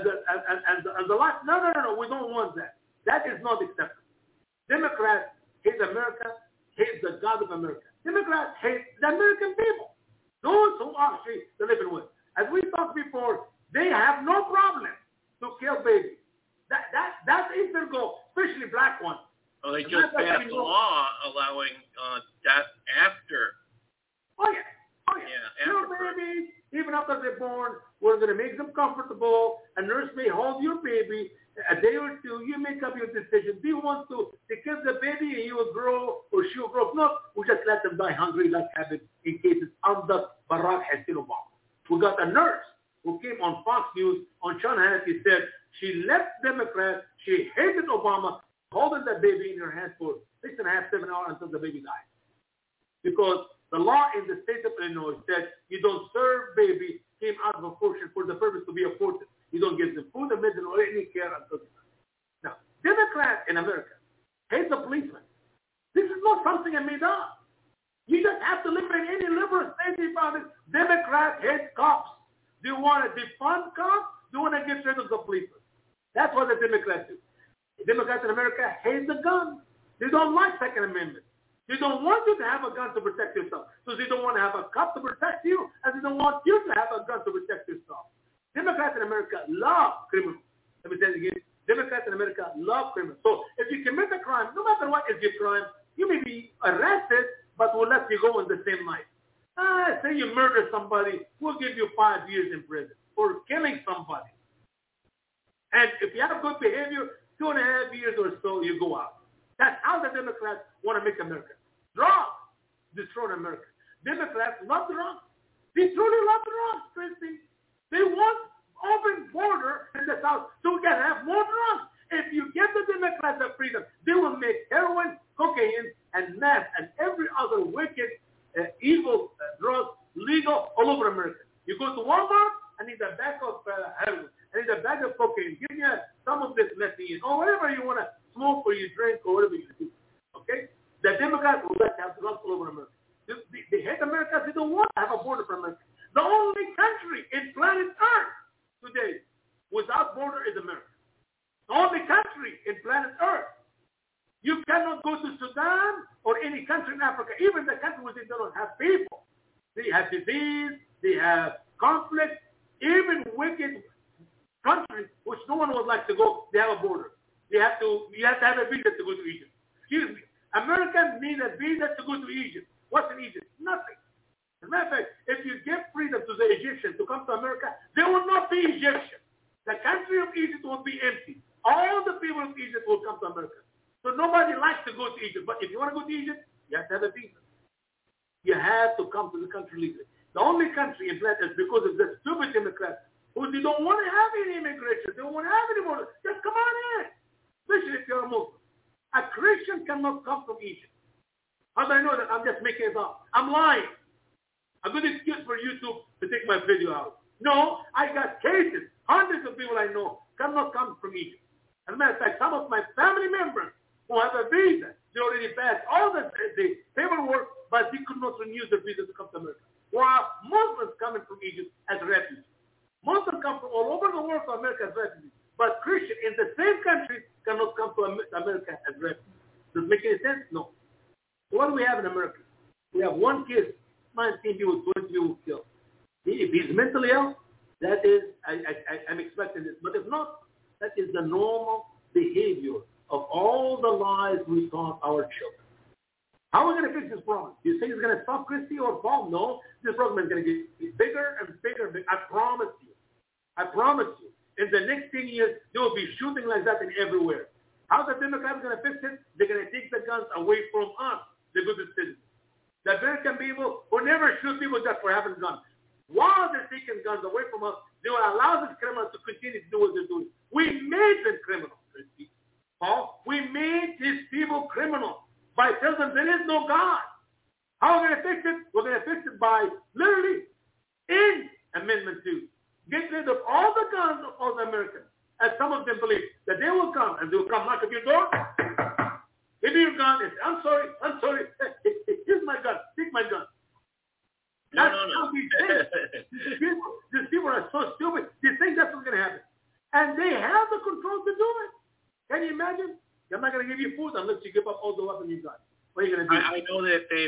the life, no, we don't want that. That is not acceptable. Democrats hate America, hate the God of America. Democrats hate the American people, those who actually they're living with. As we talked before, they have no problem to kill babies. That is their goal, especially black ones. Well, they just passed a law allowing death after. Oh, yeah. Kill babies, even after they're born. We're going to make them comfortable. A nurse may hold your baby a day or two. You make up your decision. Do you want to kill the baby and he will grow or she will grow? No, we just let them die hungry like happened in cases under Barack Hussein Obama. We got a nurse who came on Fox News on Sean Hannity, said she left Democrats, she hated Obama, holding that baby in her hands for 6.5, 7 hours until the baby died. Because the law in the state of Illinois said you don't serve baby came out of abortion for the purpose to be aborted. You don't give them food or medicine or any care until they die. Now, Democrats in America hate the policeman. This is not something I made up. You just have to live in any liberal state about it. Democrats hate cops. Do you want to defund cops? Do you want to get rid of the policeman? That's what the Democrats do. The Democrats in America hate the gun. They don't like Second Amendment. They don't want you to have a gun to protect yourself. So they don't want to have a cop to protect you, and they don't want you to have a gun to protect yourself. Democrats in America love criminals. Let me tell you again. Democrats in America love criminals. So if you commit a crime, no matter what is your crime, you may be arrested, but we'll let you go in the same night. Say you murder somebody, we'll give you 5 years in prison for killing somebody. And if you have good behavior, 2.5 years or so, you go out. That's how the Democrats want to make America. Drugs destroy America. Democrats love drugs. They truly love drugs, Christy. They want open border in the South so we can have more drugs. If you give the Democrats the freedom, they will make heroin, cocaine, and meth, and every other wicked, evil drug legal all over America. You go to Walmart, I need a bag of heroin. I need a bag of cocaine. Give me some of this methane or whatever you want to smoke or you drink or whatever you do. Okay? The Democrats will let you have drugs all over America. They hate America. They don't want to have a border for America. The only country in planet Earth today without border is America. The only country in planet Earth country in Africa, even the country where they don't have people, they have disease, they have conflict, even wicked countries which no one would like to go, they have a border. You have to have a visa to go to Egypt. Excuse me. Americans need a visa to go to Egypt. What's in Egypt? Nothing. As a matter of fact, if you give freedom to the Egyptians to come to America, they will not be Egyptian. The country of Egypt will be empty. All the people of Egypt will come to America. So nobody likes to go to Egypt. But if you want to go to Egypt, you have to have a visa. You have to come to the country legally. The only country in fact is because of the stupid Democrats who they don't want to have any immigration. They don't want to have any more. Just come on in. Especially if you're a Muslim. A Christian cannot come from Egypt. How do I know that? I'm just making it up. I'm lying. A good excuse for YouTube to take my video out. No, I got cases. Hundreds of people I know cannot come from Egypt. As a matter of fact, some of my family members who have a visa, they already passed all the paperwork, but they could not renew their visa to come to America. While Muslims coming from Egypt as refugees. Muslims come from all over the world to America as refugees. But Christians in the same country cannot come to America as refugees. Does it make any sense? No. So what do we have in America? We have one case, 19 people, 20 people killed. If he's mentally ill, that is, I'm expecting this. But if not, that is the normal behavior of all the lies we taught our children. How are we going to fix this problem? Do you think it's going to stop Christy or Paul? No. This problem is going to get bigger and bigger and bigger. I promise you. I promise you. In the next 10 years, there will be shooting like that in everywhere. How the Democrats going to fix it? They're going to take the guns away from us, the good citizens. The American people will never shoot people just for having guns. While they're taking guns away from us, they will allow these criminals to continue to do what they're doing. We made them criminals, Christy. Paul, we made these people criminals by telling them there is no God. How are we going to fix it? We're going to fix it by literally in Amendment 2. Get rid of all the guns of all the Americans. As some of them believe that they will come and they will come knock at your door. Give me your gun and say, I'm sorry. Here's my gun. Take my gun. No. These people are so stupid. They think that's what's going to happen. And they have the control to do it. Can you imagine? I'm not going to give you food unless you give up all the weapons you got. What are you going to do? I know that they've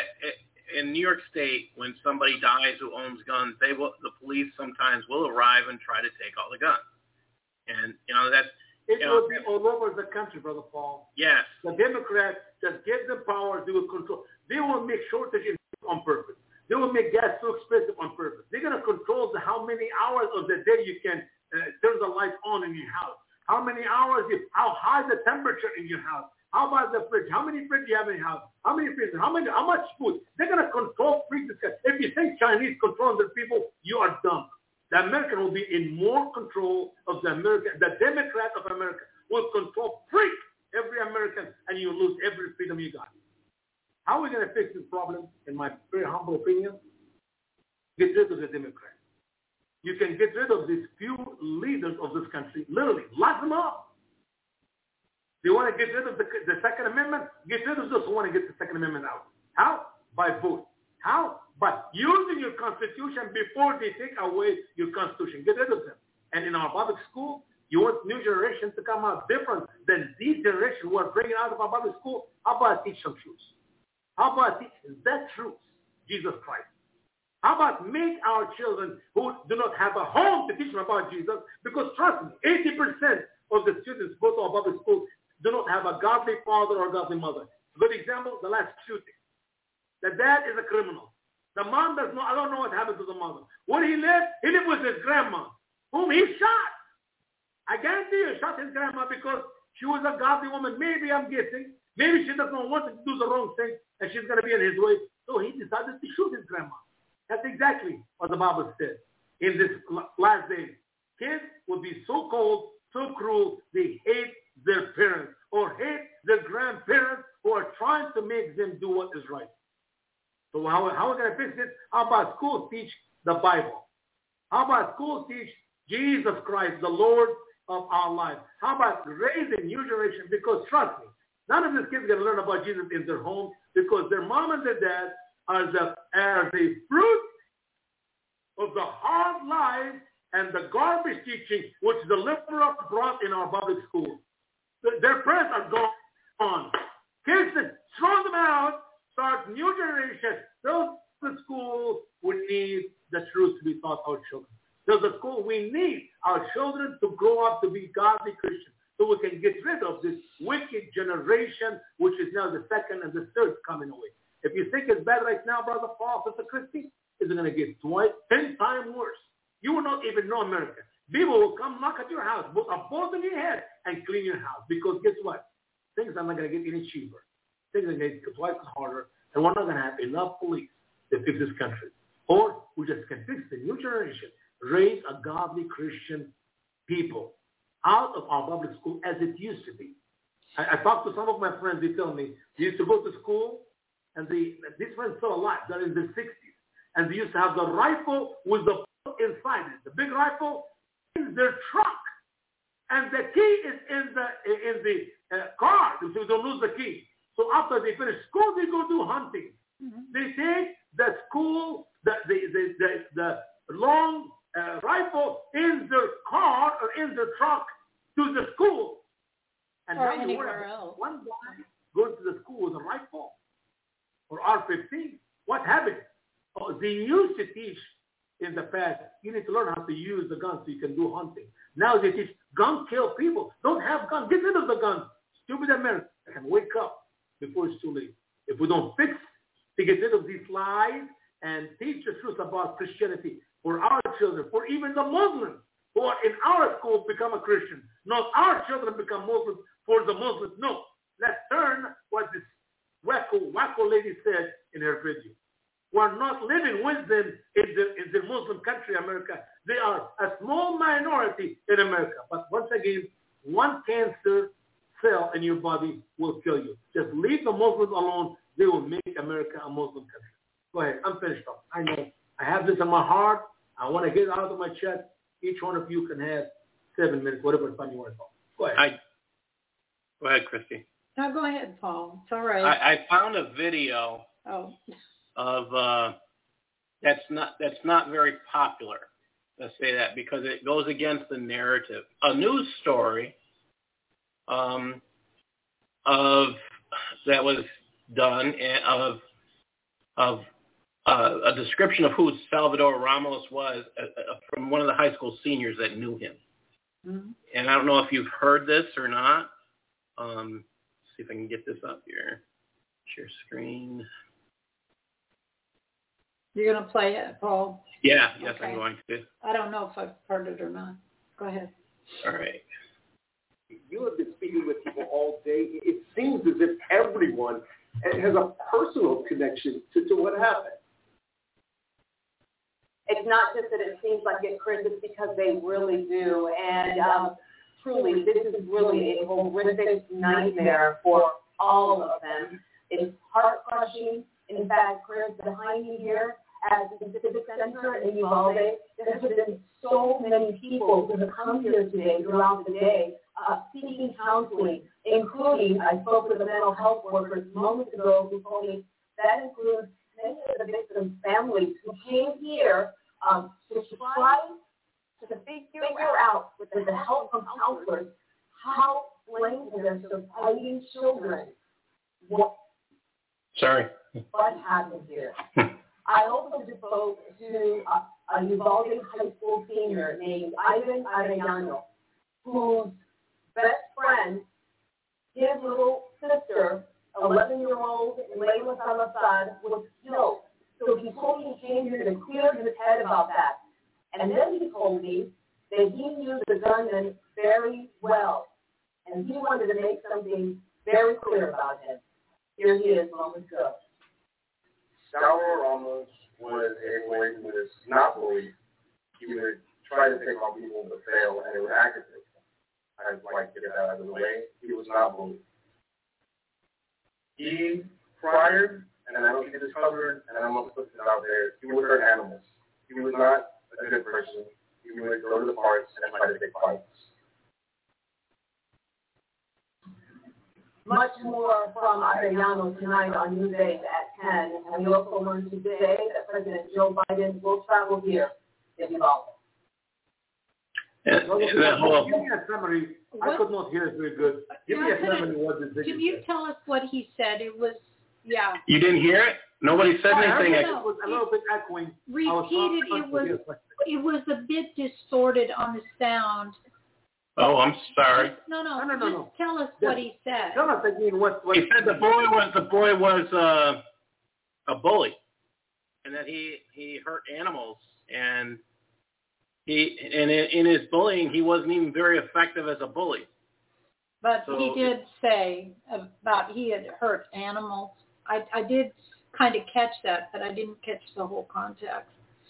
in New York State, when somebody dies who owns guns, the police sometimes will arrive and try to take all the guns. And, that's... It will be all over the country, Brother Paul. Yes. The Democrats just give them power, they will control. They will make shortages on purpose. They will make gas so expensive on purpose. They're going to control how many hours of the day you can turn the lights on in your house. How many hours, how high the temperature in your house. How about the fridge? How many fridge you have in your house? How many freezers? How much food? They're going to control freezers. If you think Chinese control the people, you are dumb. The American will be in more control of the American. The Democrat of America will control every American, and you lose every freedom you got. How are we going to fix this problem? In my very humble opinion, get rid of the Democrats. You can get rid of these few leaders of this country. Literally, lock them up. They want to get rid of the Second Amendment? Get rid of those who want to get the Second Amendment out. How? By vote. How? By using your Constitution before they take away your Constitution. Get rid of them. And in our public school, you want new generations to come out different than these generations who are bringing out of our public school. How about teach some truths? How about teach that truth, Jesus Christ? How about make our children who do not have a home to teach them about Jesus? Because trust me, 80% of the students go to our public school do not have a godly father or godly mother. Good example, the last shooting. The dad is a criminal. The mom does not, I don't know what happened to the mother. Where he lived with his grandma, whom he shot. I guarantee you he shot his grandma because she was a godly woman. Maybe, I'm guessing, maybe she doesn't want to do the wrong thing and she's going to be in his way. So he decided to shoot his grandma. That's exactly what the Bible said. In this last day, kids will be so cold, so cruel, they hate their parents or hate their grandparents who are trying to make them do what is right. So how are we going to fix it? How about schools teach the Bible? How about schools teach Jesus Christ, the Lord of our lives? How about raising new generation? Because trust me, none of these kids are going to learn about Jesus in their home because their mom and their dad are the fruit of the hard life and the garbage teaching which the liberals brought in our public schools. Their parents are gone. Kids that throw them out start new generation. Does the school we need the truth to be taught our children? Does the school we need our children to grow up to be godly Christians so we can get rid of this wicked generation, which is now the second and the third coming away? If you think it's bad right now, Brother Paul, Sister Christy, it's going to get 10 times worse. You will not even know America. People will come knock at your house, put a bolt in your head, and clean your house. Because guess what? Things are not going to get any cheaper. Things are going to get twice harder, and we're not going to have enough police to fix this country. Or we just can fix the new generation, raise a godly Christian people out of our public school as it used to be. I talked to some of my friends. They tell me they used to go to school, and these friends still alive. They're in the 60s, and they used to have the rifle with the bullet inside it, the big rifle in their trunk, and the key is in the car, so you don't lose the key. So after they finish school, they go do hunting. Mm-hmm. They take the school, the long rifle in their car or in their truck to the school. And or now anywhere else. One guy goes to the school with a rifle or R-15. What happened? Oh, they used to teach in the past, you need to learn how to use the gun so you can do hunting. Now they teach gun kill people. Don't have guns. Get rid of the gun. Stupid America can wake up before it's too late. If we don't fix to get rid of these lies and teach the truth about Christianity for our children, for even the Muslims who are in our schools become a Christian. Not our children become Muslims for the Muslims. No. Let's turn what this wacko lady said in her video. We're not living with them in the Muslim country, America. They are a small minority in America. But once again, one cancer cell in your body will kill you. Just leave the Muslims alone. They will make America a Muslim country. Go ahead. I'm finished up. I know. I have this in my heart. I want to get it out of my chest. Each one of you can have 7 minutes, whatever time you want to talk. Go ahead. Go ahead, Christy. No, go ahead, Paul. It's all right. I found a video of that's not very popular. Let's say that because it goes against the narrative. A news story of that was done of a description of who Salvador Ramos was from one of the high school seniors that knew him. Mm-hmm. And I don't know if you've heard this or not. See if I can get this up here. Share screen. You're going to play it, Paul? Yeah, yes, okay. I'm going to. I don't know if I've heard it or not. Go ahead. All right. You have been speaking with people all day. It seems as if everyone has a personal connection to what happened. It's not just that it seems like it, Chris, it's because they really do. And truly, this is really a horrific nightmare for all of them. It's heart-crushing. In fact, Chris, behind me here at the Civic Center in Uvalde, there have been so many people who have come here today throughout the day seeking counseling, including, I spoke with the mental health workers moments ago who told me that includes many of the victims' families who came here to try to figure out, with the help from counselors, how blamed they're surviving children. What happened here? I also spoke to a Uvalde high school senior named Ivan Arellano, whose best friend, his little sister, 11-year-old Layla Salazar, was killed. So he told me he came here to clear his head about that. And then he told me that he knew the gunman very well, and he wanted to make something very clear about him. Here he is, moments ago. Salvador Ramos was a boy who was not bullied. He would try to pick on people but fail, and it would aggravate him. I'd like to get that out of the way. He was not bullied. He, prior, and I don't get this covered, and I'm going to put this out there, he would hurt animals. He was not a good person. He would go to the parks and try to pick fights. Much more from Arellano tonight on News 8 at 10. And we also learned today that President Joe Biden will travel here in Uvalde. Give me a summary. I could not hear it very good. Give me a summary of what this Can you tell us what he said? It was Yeah. You didn't hear it? Nobody said anything. It was a little bit echoing. Repeated. It was a bit distorted on the sound. Oh, I'm sorry. No. Just tell us what he said. Tell us again what he said. The boy was a bully, and that he hurt animals, and in his bullying he wasn't even very effective as a bully. But so, he did say about he had hurt animals. I did kind of catch that, but I didn't catch the whole context.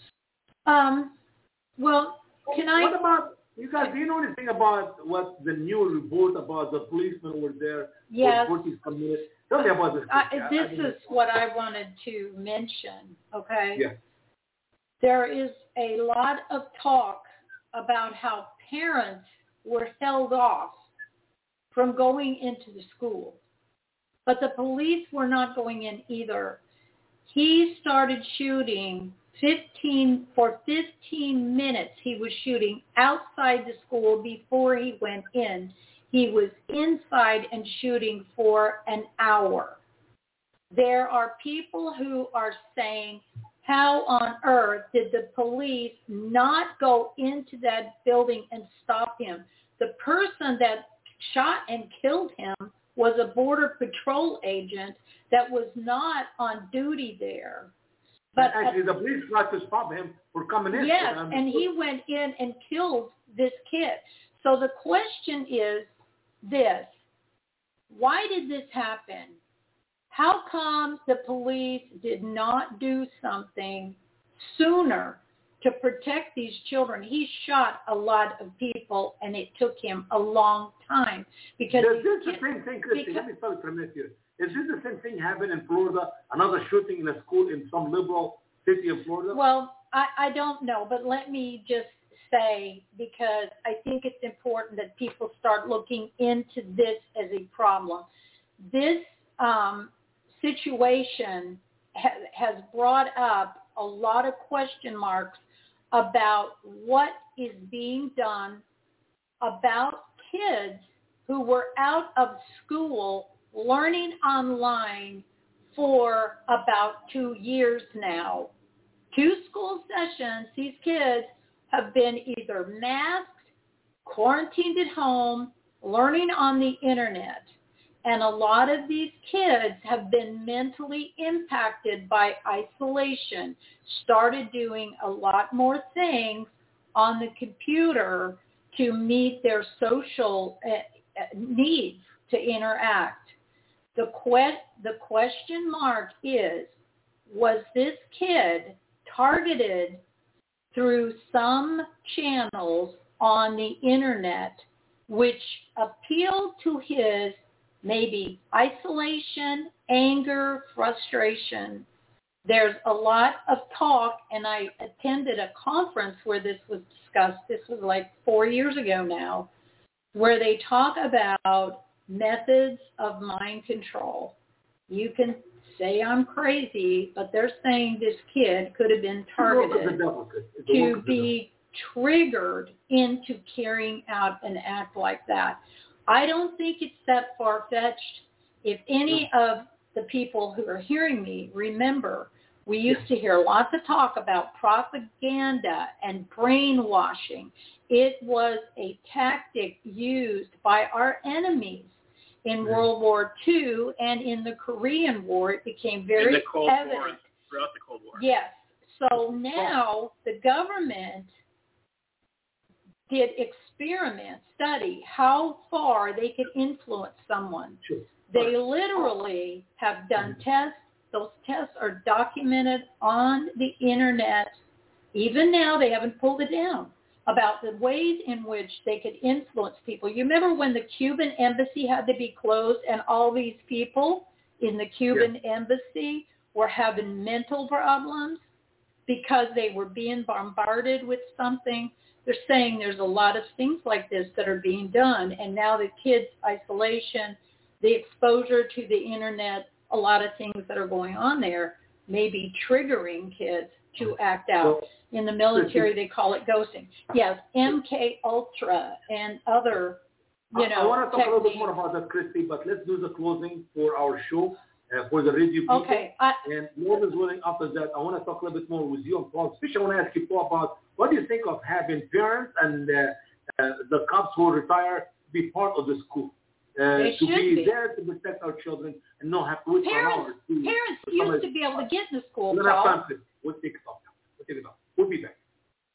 Well, what about you guys? Do you know anything about what the new report about the policemen who were there? Yes. Committed? Tell me about this. This is what I wanted to mention. Okay. Yeah. There is a lot of talk about how parents were held off from going into the school, but the police were not going in either. He started shooting 15 minutes. He was shooting outside the school before he went in. He was inside and shooting for an hour. There are people who are saying, how on earth did the police not go into that building and stop him? The person that shot and killed him was a Border Patrol agent that was not on duty there. But actually, the police tried to stop him for coming in. Yes, and he went in and killed this kid. So the question is this: why did this happen? How come the police did not do something sooner to protect these children? He shot a lot of people, and it took him a long time. Because is this the same thing, Christy? Let me start from this here. Is this the same thing happened in Florida? Another shooting in a school in some liberal city of Florida? Well, I don't know, but let me just say, because I think it's important that people start looking into this as a problem. This situation has brought up a lot of question marks about what is being done about kids who were out of school learning online for about 2 years now. 2 school sessions, these kids have been either masked, quarantined at home, learning on the internet. And a lot of these kids have been mentally impacted by isolation, started doing a lot more things on the computer to meet their social needs to interact. The question mark is, was this kid targeted through some channels on the internet which appealed to his maybe isolation, anger, frustration? There's a lot of talk, and I attended a conference where this was discussed. This was like 4 years ago now, where they talk about methods of mind control. You can say I'm crazy, but they're saying this kid could have been targeted to be triggered into carrying out an act like that. I don't think it's that far-fetched. If any of the people who are hearing me remember, we used to hear lots of talk about propaganda and brainwashing. It was a tactic used by our enemies in World War II and in the Korean War. It became very evident. Throughout the Cold War. Yes. So now the government did study how far they could influence someone. Sure. They literally have done tests. Those tests are documented on the internet. Even now, they haven't pulled it down, about the ways in which they could influence people. You remember when the Cuban embassy had to be closed and all these people in the Cuban embassy were having mental problems because they were being bombarded with something? They're saying there's a lot of things like this that are being done. And now the kids' isolation, the exposure to the internet, a lot of things that are going on there may be triggering kids to act out. In the military, they call it ghosting. Yes, MK Ultra and other, I want to talk a little bit more about that, Christy, but let's do the closing for our show. for the radio people. Okay. And Lord is willing, after that, I want to talk a little bit more with you and Paul. Especially I want to ask you, Paul, about what do you think of having parents and the cops who retire be part of the school? They to should be there to protect our children and not have to wait for hours. Parents used to be able to get in the school, We'll Paul. We'll take it off. We'll be back.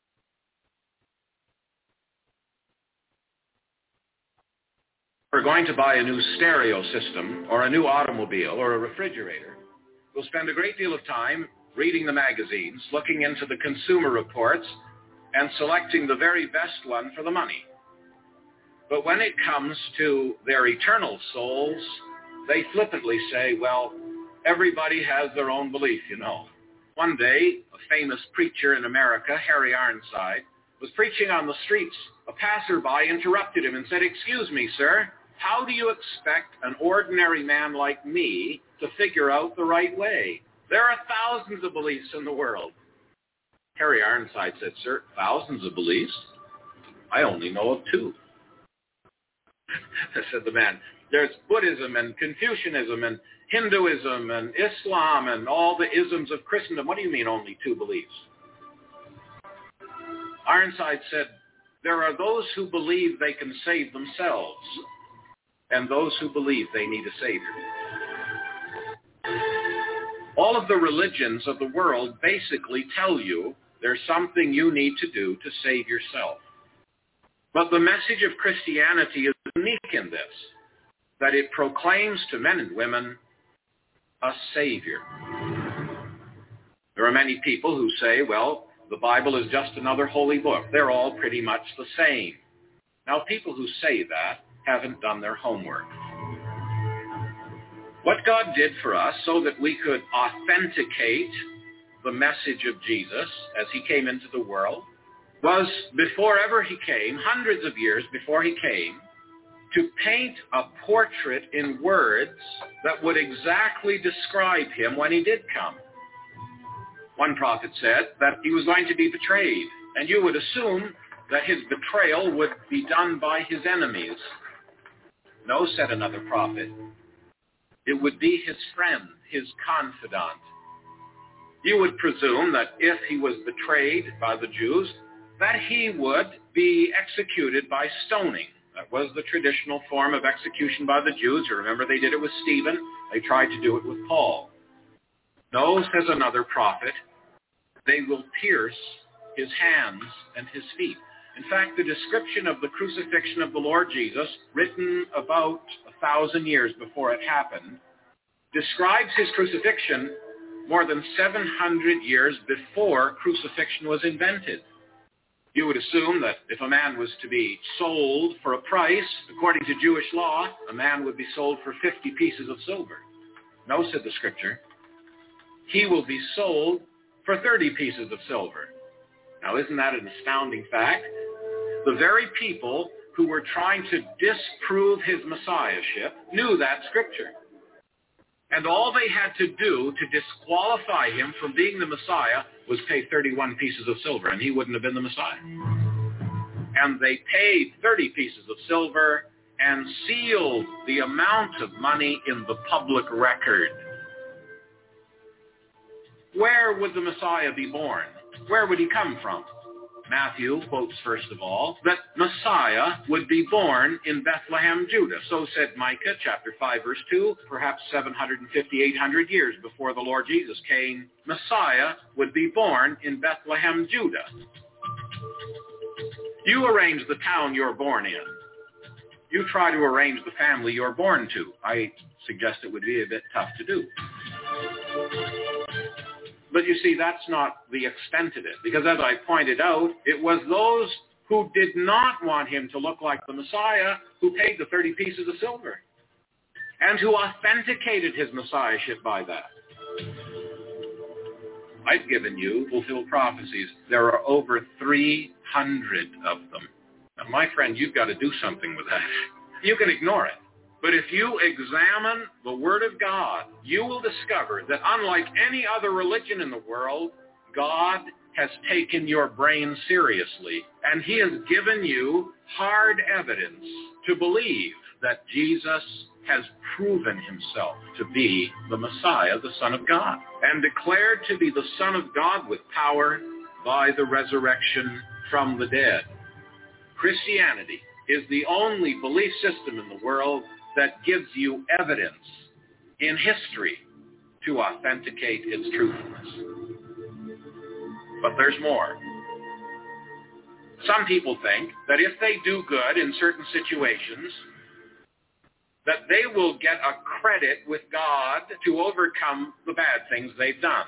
We're going to buy a new stereo system or a new automobile or a refrigerator. We'll spend a great deal of time reading the magazines, looking into the consumer reports, and selecting the very best one for the money. But when it comes to their eternal souls, they flippantly say, well, everybody has their own belief, you know. One day, a famous preacher in America, Harry Ironside, was preaching on the streets. A passerby interrupted him and said, "Excuse me, sir, how do you expect an ordinary man like me to figure out the right way? There are thousands of beliefs in the world." Harry Ironside said, "Sir, thousands of beliefs? I only know of two." Said the man, "There's Buddhism and Confucianism and Hinduism and Islam and all the isms of Christendom. What do you mean only two beliefs?" Ironside said, "There are those who believe they can save themselves and those who believe they need a Savior." All of the religions of the world basically tell you there's something you need to do to save yourself. But the message of Christianity is unique in this, that it proclaims to men and women a Savior. There are many people who say, well, the Bible is just another holy book. They're all pretty much the same. Now, people who say that haven't done their homework. What God did for us so that we could authenticate the message of Jesus as he came into the world was, before ever he came, hundreds of years before he came, to paint a portrait in words that would exactly describe him when he did come. One prophet said that he was going to be betrayed, and you would assume that his betrayal would be done by his enemies. No, said another prophet, it would be his friend, his confidant. You would presume that if he was betrayed by the Jews, that he would be executed by stoning. That was the traditional form of execution by the Jews. You remember they did it with Stephen. They tried to do it with Paul. No, says another prophet, they will pierce his hands and his feet. In fact, the description of the crucifixion of the Lord Jesus, written about 1,000 years before it happened, describes his crucifixion more than 700 years before crucifixion was invented. You would assume that if a man was to be sold for a price, according to Jewish law, a man would be sold for 50 pieces of silver. No, said the scripture, he will be sold for 30 pieces of silver. Now, isn't that an astounding fact? The very people who were trying to disprove his messiahship knew that scripture. And all they had to do to disqualify him from being the Messiah was pay 31 pieces of silver, and he wouldn't have been the Messiah. And they paid 30 pieces of silver and sealed the amount of money in the public record. Where would the Messiah be born? Where would he come from? Matthew quotes, first of all, that Messiah would be born in Bethlehem, Judah. So said Micah, chapter 5, verse 2, perhaps 750, 800 years before the Lord Jesus came, Messiah would be born in Bethlehem, Judah. You arrange the town you're born in. You try to arrange the family you're born to. I suggest it would be a bit tough to do. But you see, that's not the extent of it, because as I pointed out, it was those who did not want him to look like the Messiah who paid the 30 pieces of silver and who authenticated his messiahship by that. I've given you fulfilled prophecies. There are over 300 of them. Now, my friend, you've got to do something with that. You can ignore it. But if you examine the Word of God, you will discover that unlike any other religion in the world, God has taken your brain seriously, and he has given you hard evidence to believe that Jesus has proven himself to be the Messiah, the Son of God, and declared to be the Son of God with power by the resurrection from the dead. Christianity is the only belief system in the world that gives you evidence in history to authenticate its truthfulness. But there's more. Some people think that if they do good in certain situations, that they will get a credit with God to overcome the bad things they've done.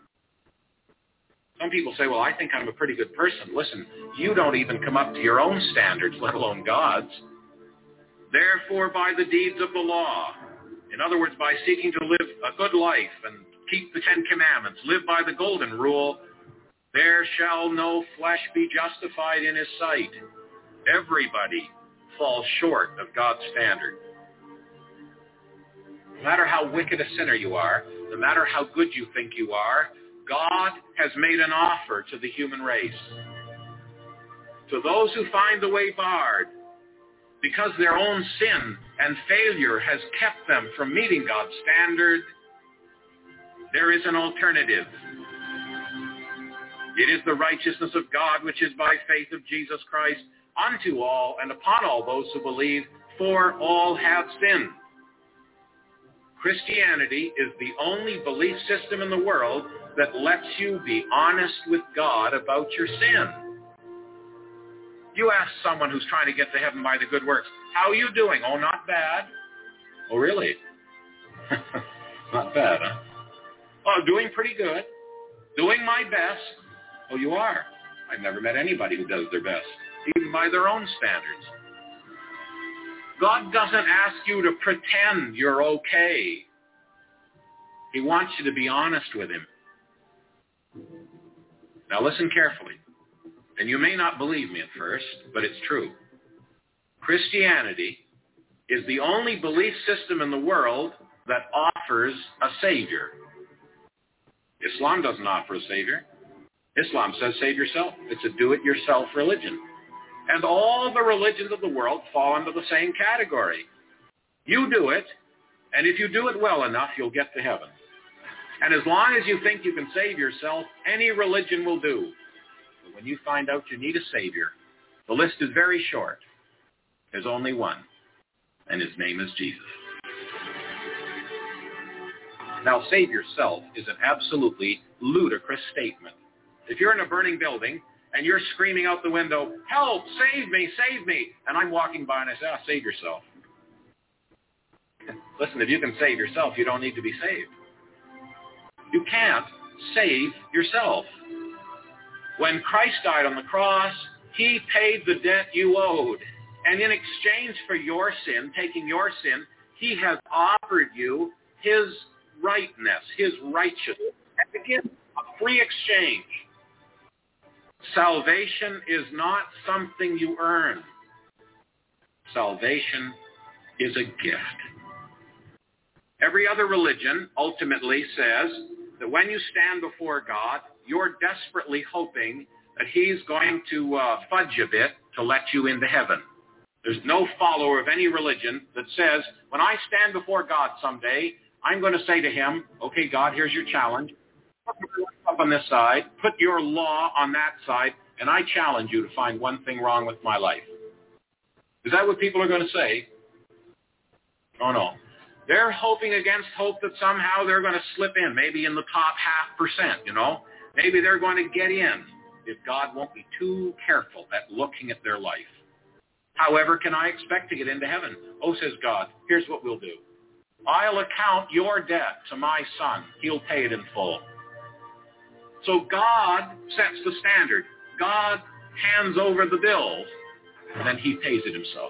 Some people say, well, I think I'm a pretty good person. Listen, you don't even come up to your own standards, let alone God's. Therefore, by the deeds of the law, in other words, by seeking to live a good life and keep the Ten Commandments, live by the golden rule, there shall no flesh be justified in his sight. Everybody falls short of God's standard. No matter how wicked a sinner you are, no matter how good you think you are, God has made an offer to the human race. To those who find the way barred, because their own sin and failure has kept them from meeting God's standard, there is an alternative. It is the righteousness of God, which is by faith of Jesus Christ, unto all and upon all those who believe, for all have sinned. Christianity is the only belief system in the world that lets you be honest with God about your sin. You ask someone who's trying to get to heaven by the good works, how are you doing? Oh, not bad. Oh, really? Not bad, huh? Oh, doing pretty good. Doing my best. Oh, you are? I've never met anybody who does their best, even by their own standards. God doesn't ask you to pretend you're okay. He wants you to be honest with him. Now listen carefully. And you may not believe me at first, but it's true. Christianity is the only belief system in the world that offers a savior. Islam doesn't offer a savior. Islam says save yourself. It's a do-it-yourself religion. And all the religions of the world fall into the same category. You do it, and if you do it well enough, you'll get to heaven. And as long as you think you can save yourself, any religion will do. But when you find out you need a savior, the list is very short. There's only one, and his name is Jesus. Now, save yourself is an absolutely ludicrous statement. If you're in a burning building and you're screaming out the window, help, save me, and I'm walking by and I say, save yourself. Listen, if you can save yourself, you don't need to be saved. You can't save yourself. When Christ died on the cross, he paid the debt you owed. And in exchange for your sin, taking your sin, he has offered you his rightness, his righteousness. And again, a free exchange. Salvation is not something you earn. Salvation is a gift. Every other religion ultimately says that when you stand before God, you're desperately hoping that he's going to fudge a bit to let you into heaven. There's no follower of any religion that says, when I stand before God someday, I'm going to say to him, okay, God, here's your challenge. Put your life up on this side, put your law on that side, and I challenge you to find one thing wrong with my life. Is that what people are going to say? Oh, no. They're hoping against hope that somehow they're going to slip in, maybe in the top 0.5%, you know. Maybe they're going to get in if God won't be too careful at looking at their life. However, can I expect to get into heaven? Oh, says God, here's what we'll do. I'll account your debt to my son. He'll pay it in full. So God sets the standard. God hands over the bills, and then he pays it himself.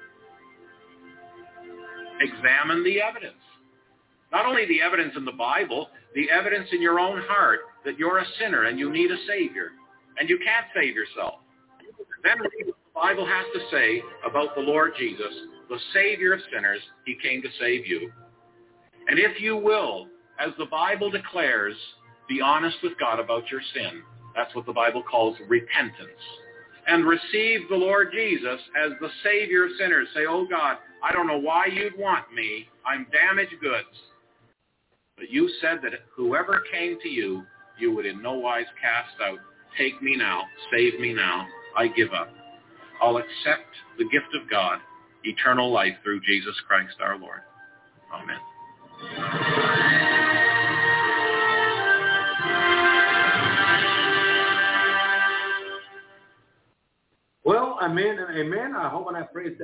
Examine the evidence. Not only the evidence in the Bible, the evidence in your own heart that you're a sinner and you need a Savior, and you can't save yourself. Then read what the Bible has to say about the Lord Jesus, the Savior of sinners. He came to save you. And if you will, as the Bible declares, be honest with God about your sin, That's what the Bible calls repentance. And receive the Lord Jesus as the Savior of sinners. Say, oh God, I don't know why you'd want me. I'm damaged goods. But you said that whoever came to you, you would in no wise cast out. Take me now. Save me now. I give up. I'll accept the gift of God, eternal life through Jesus Christ our Lord. Amen. Well, amen and amen. I hope and I praise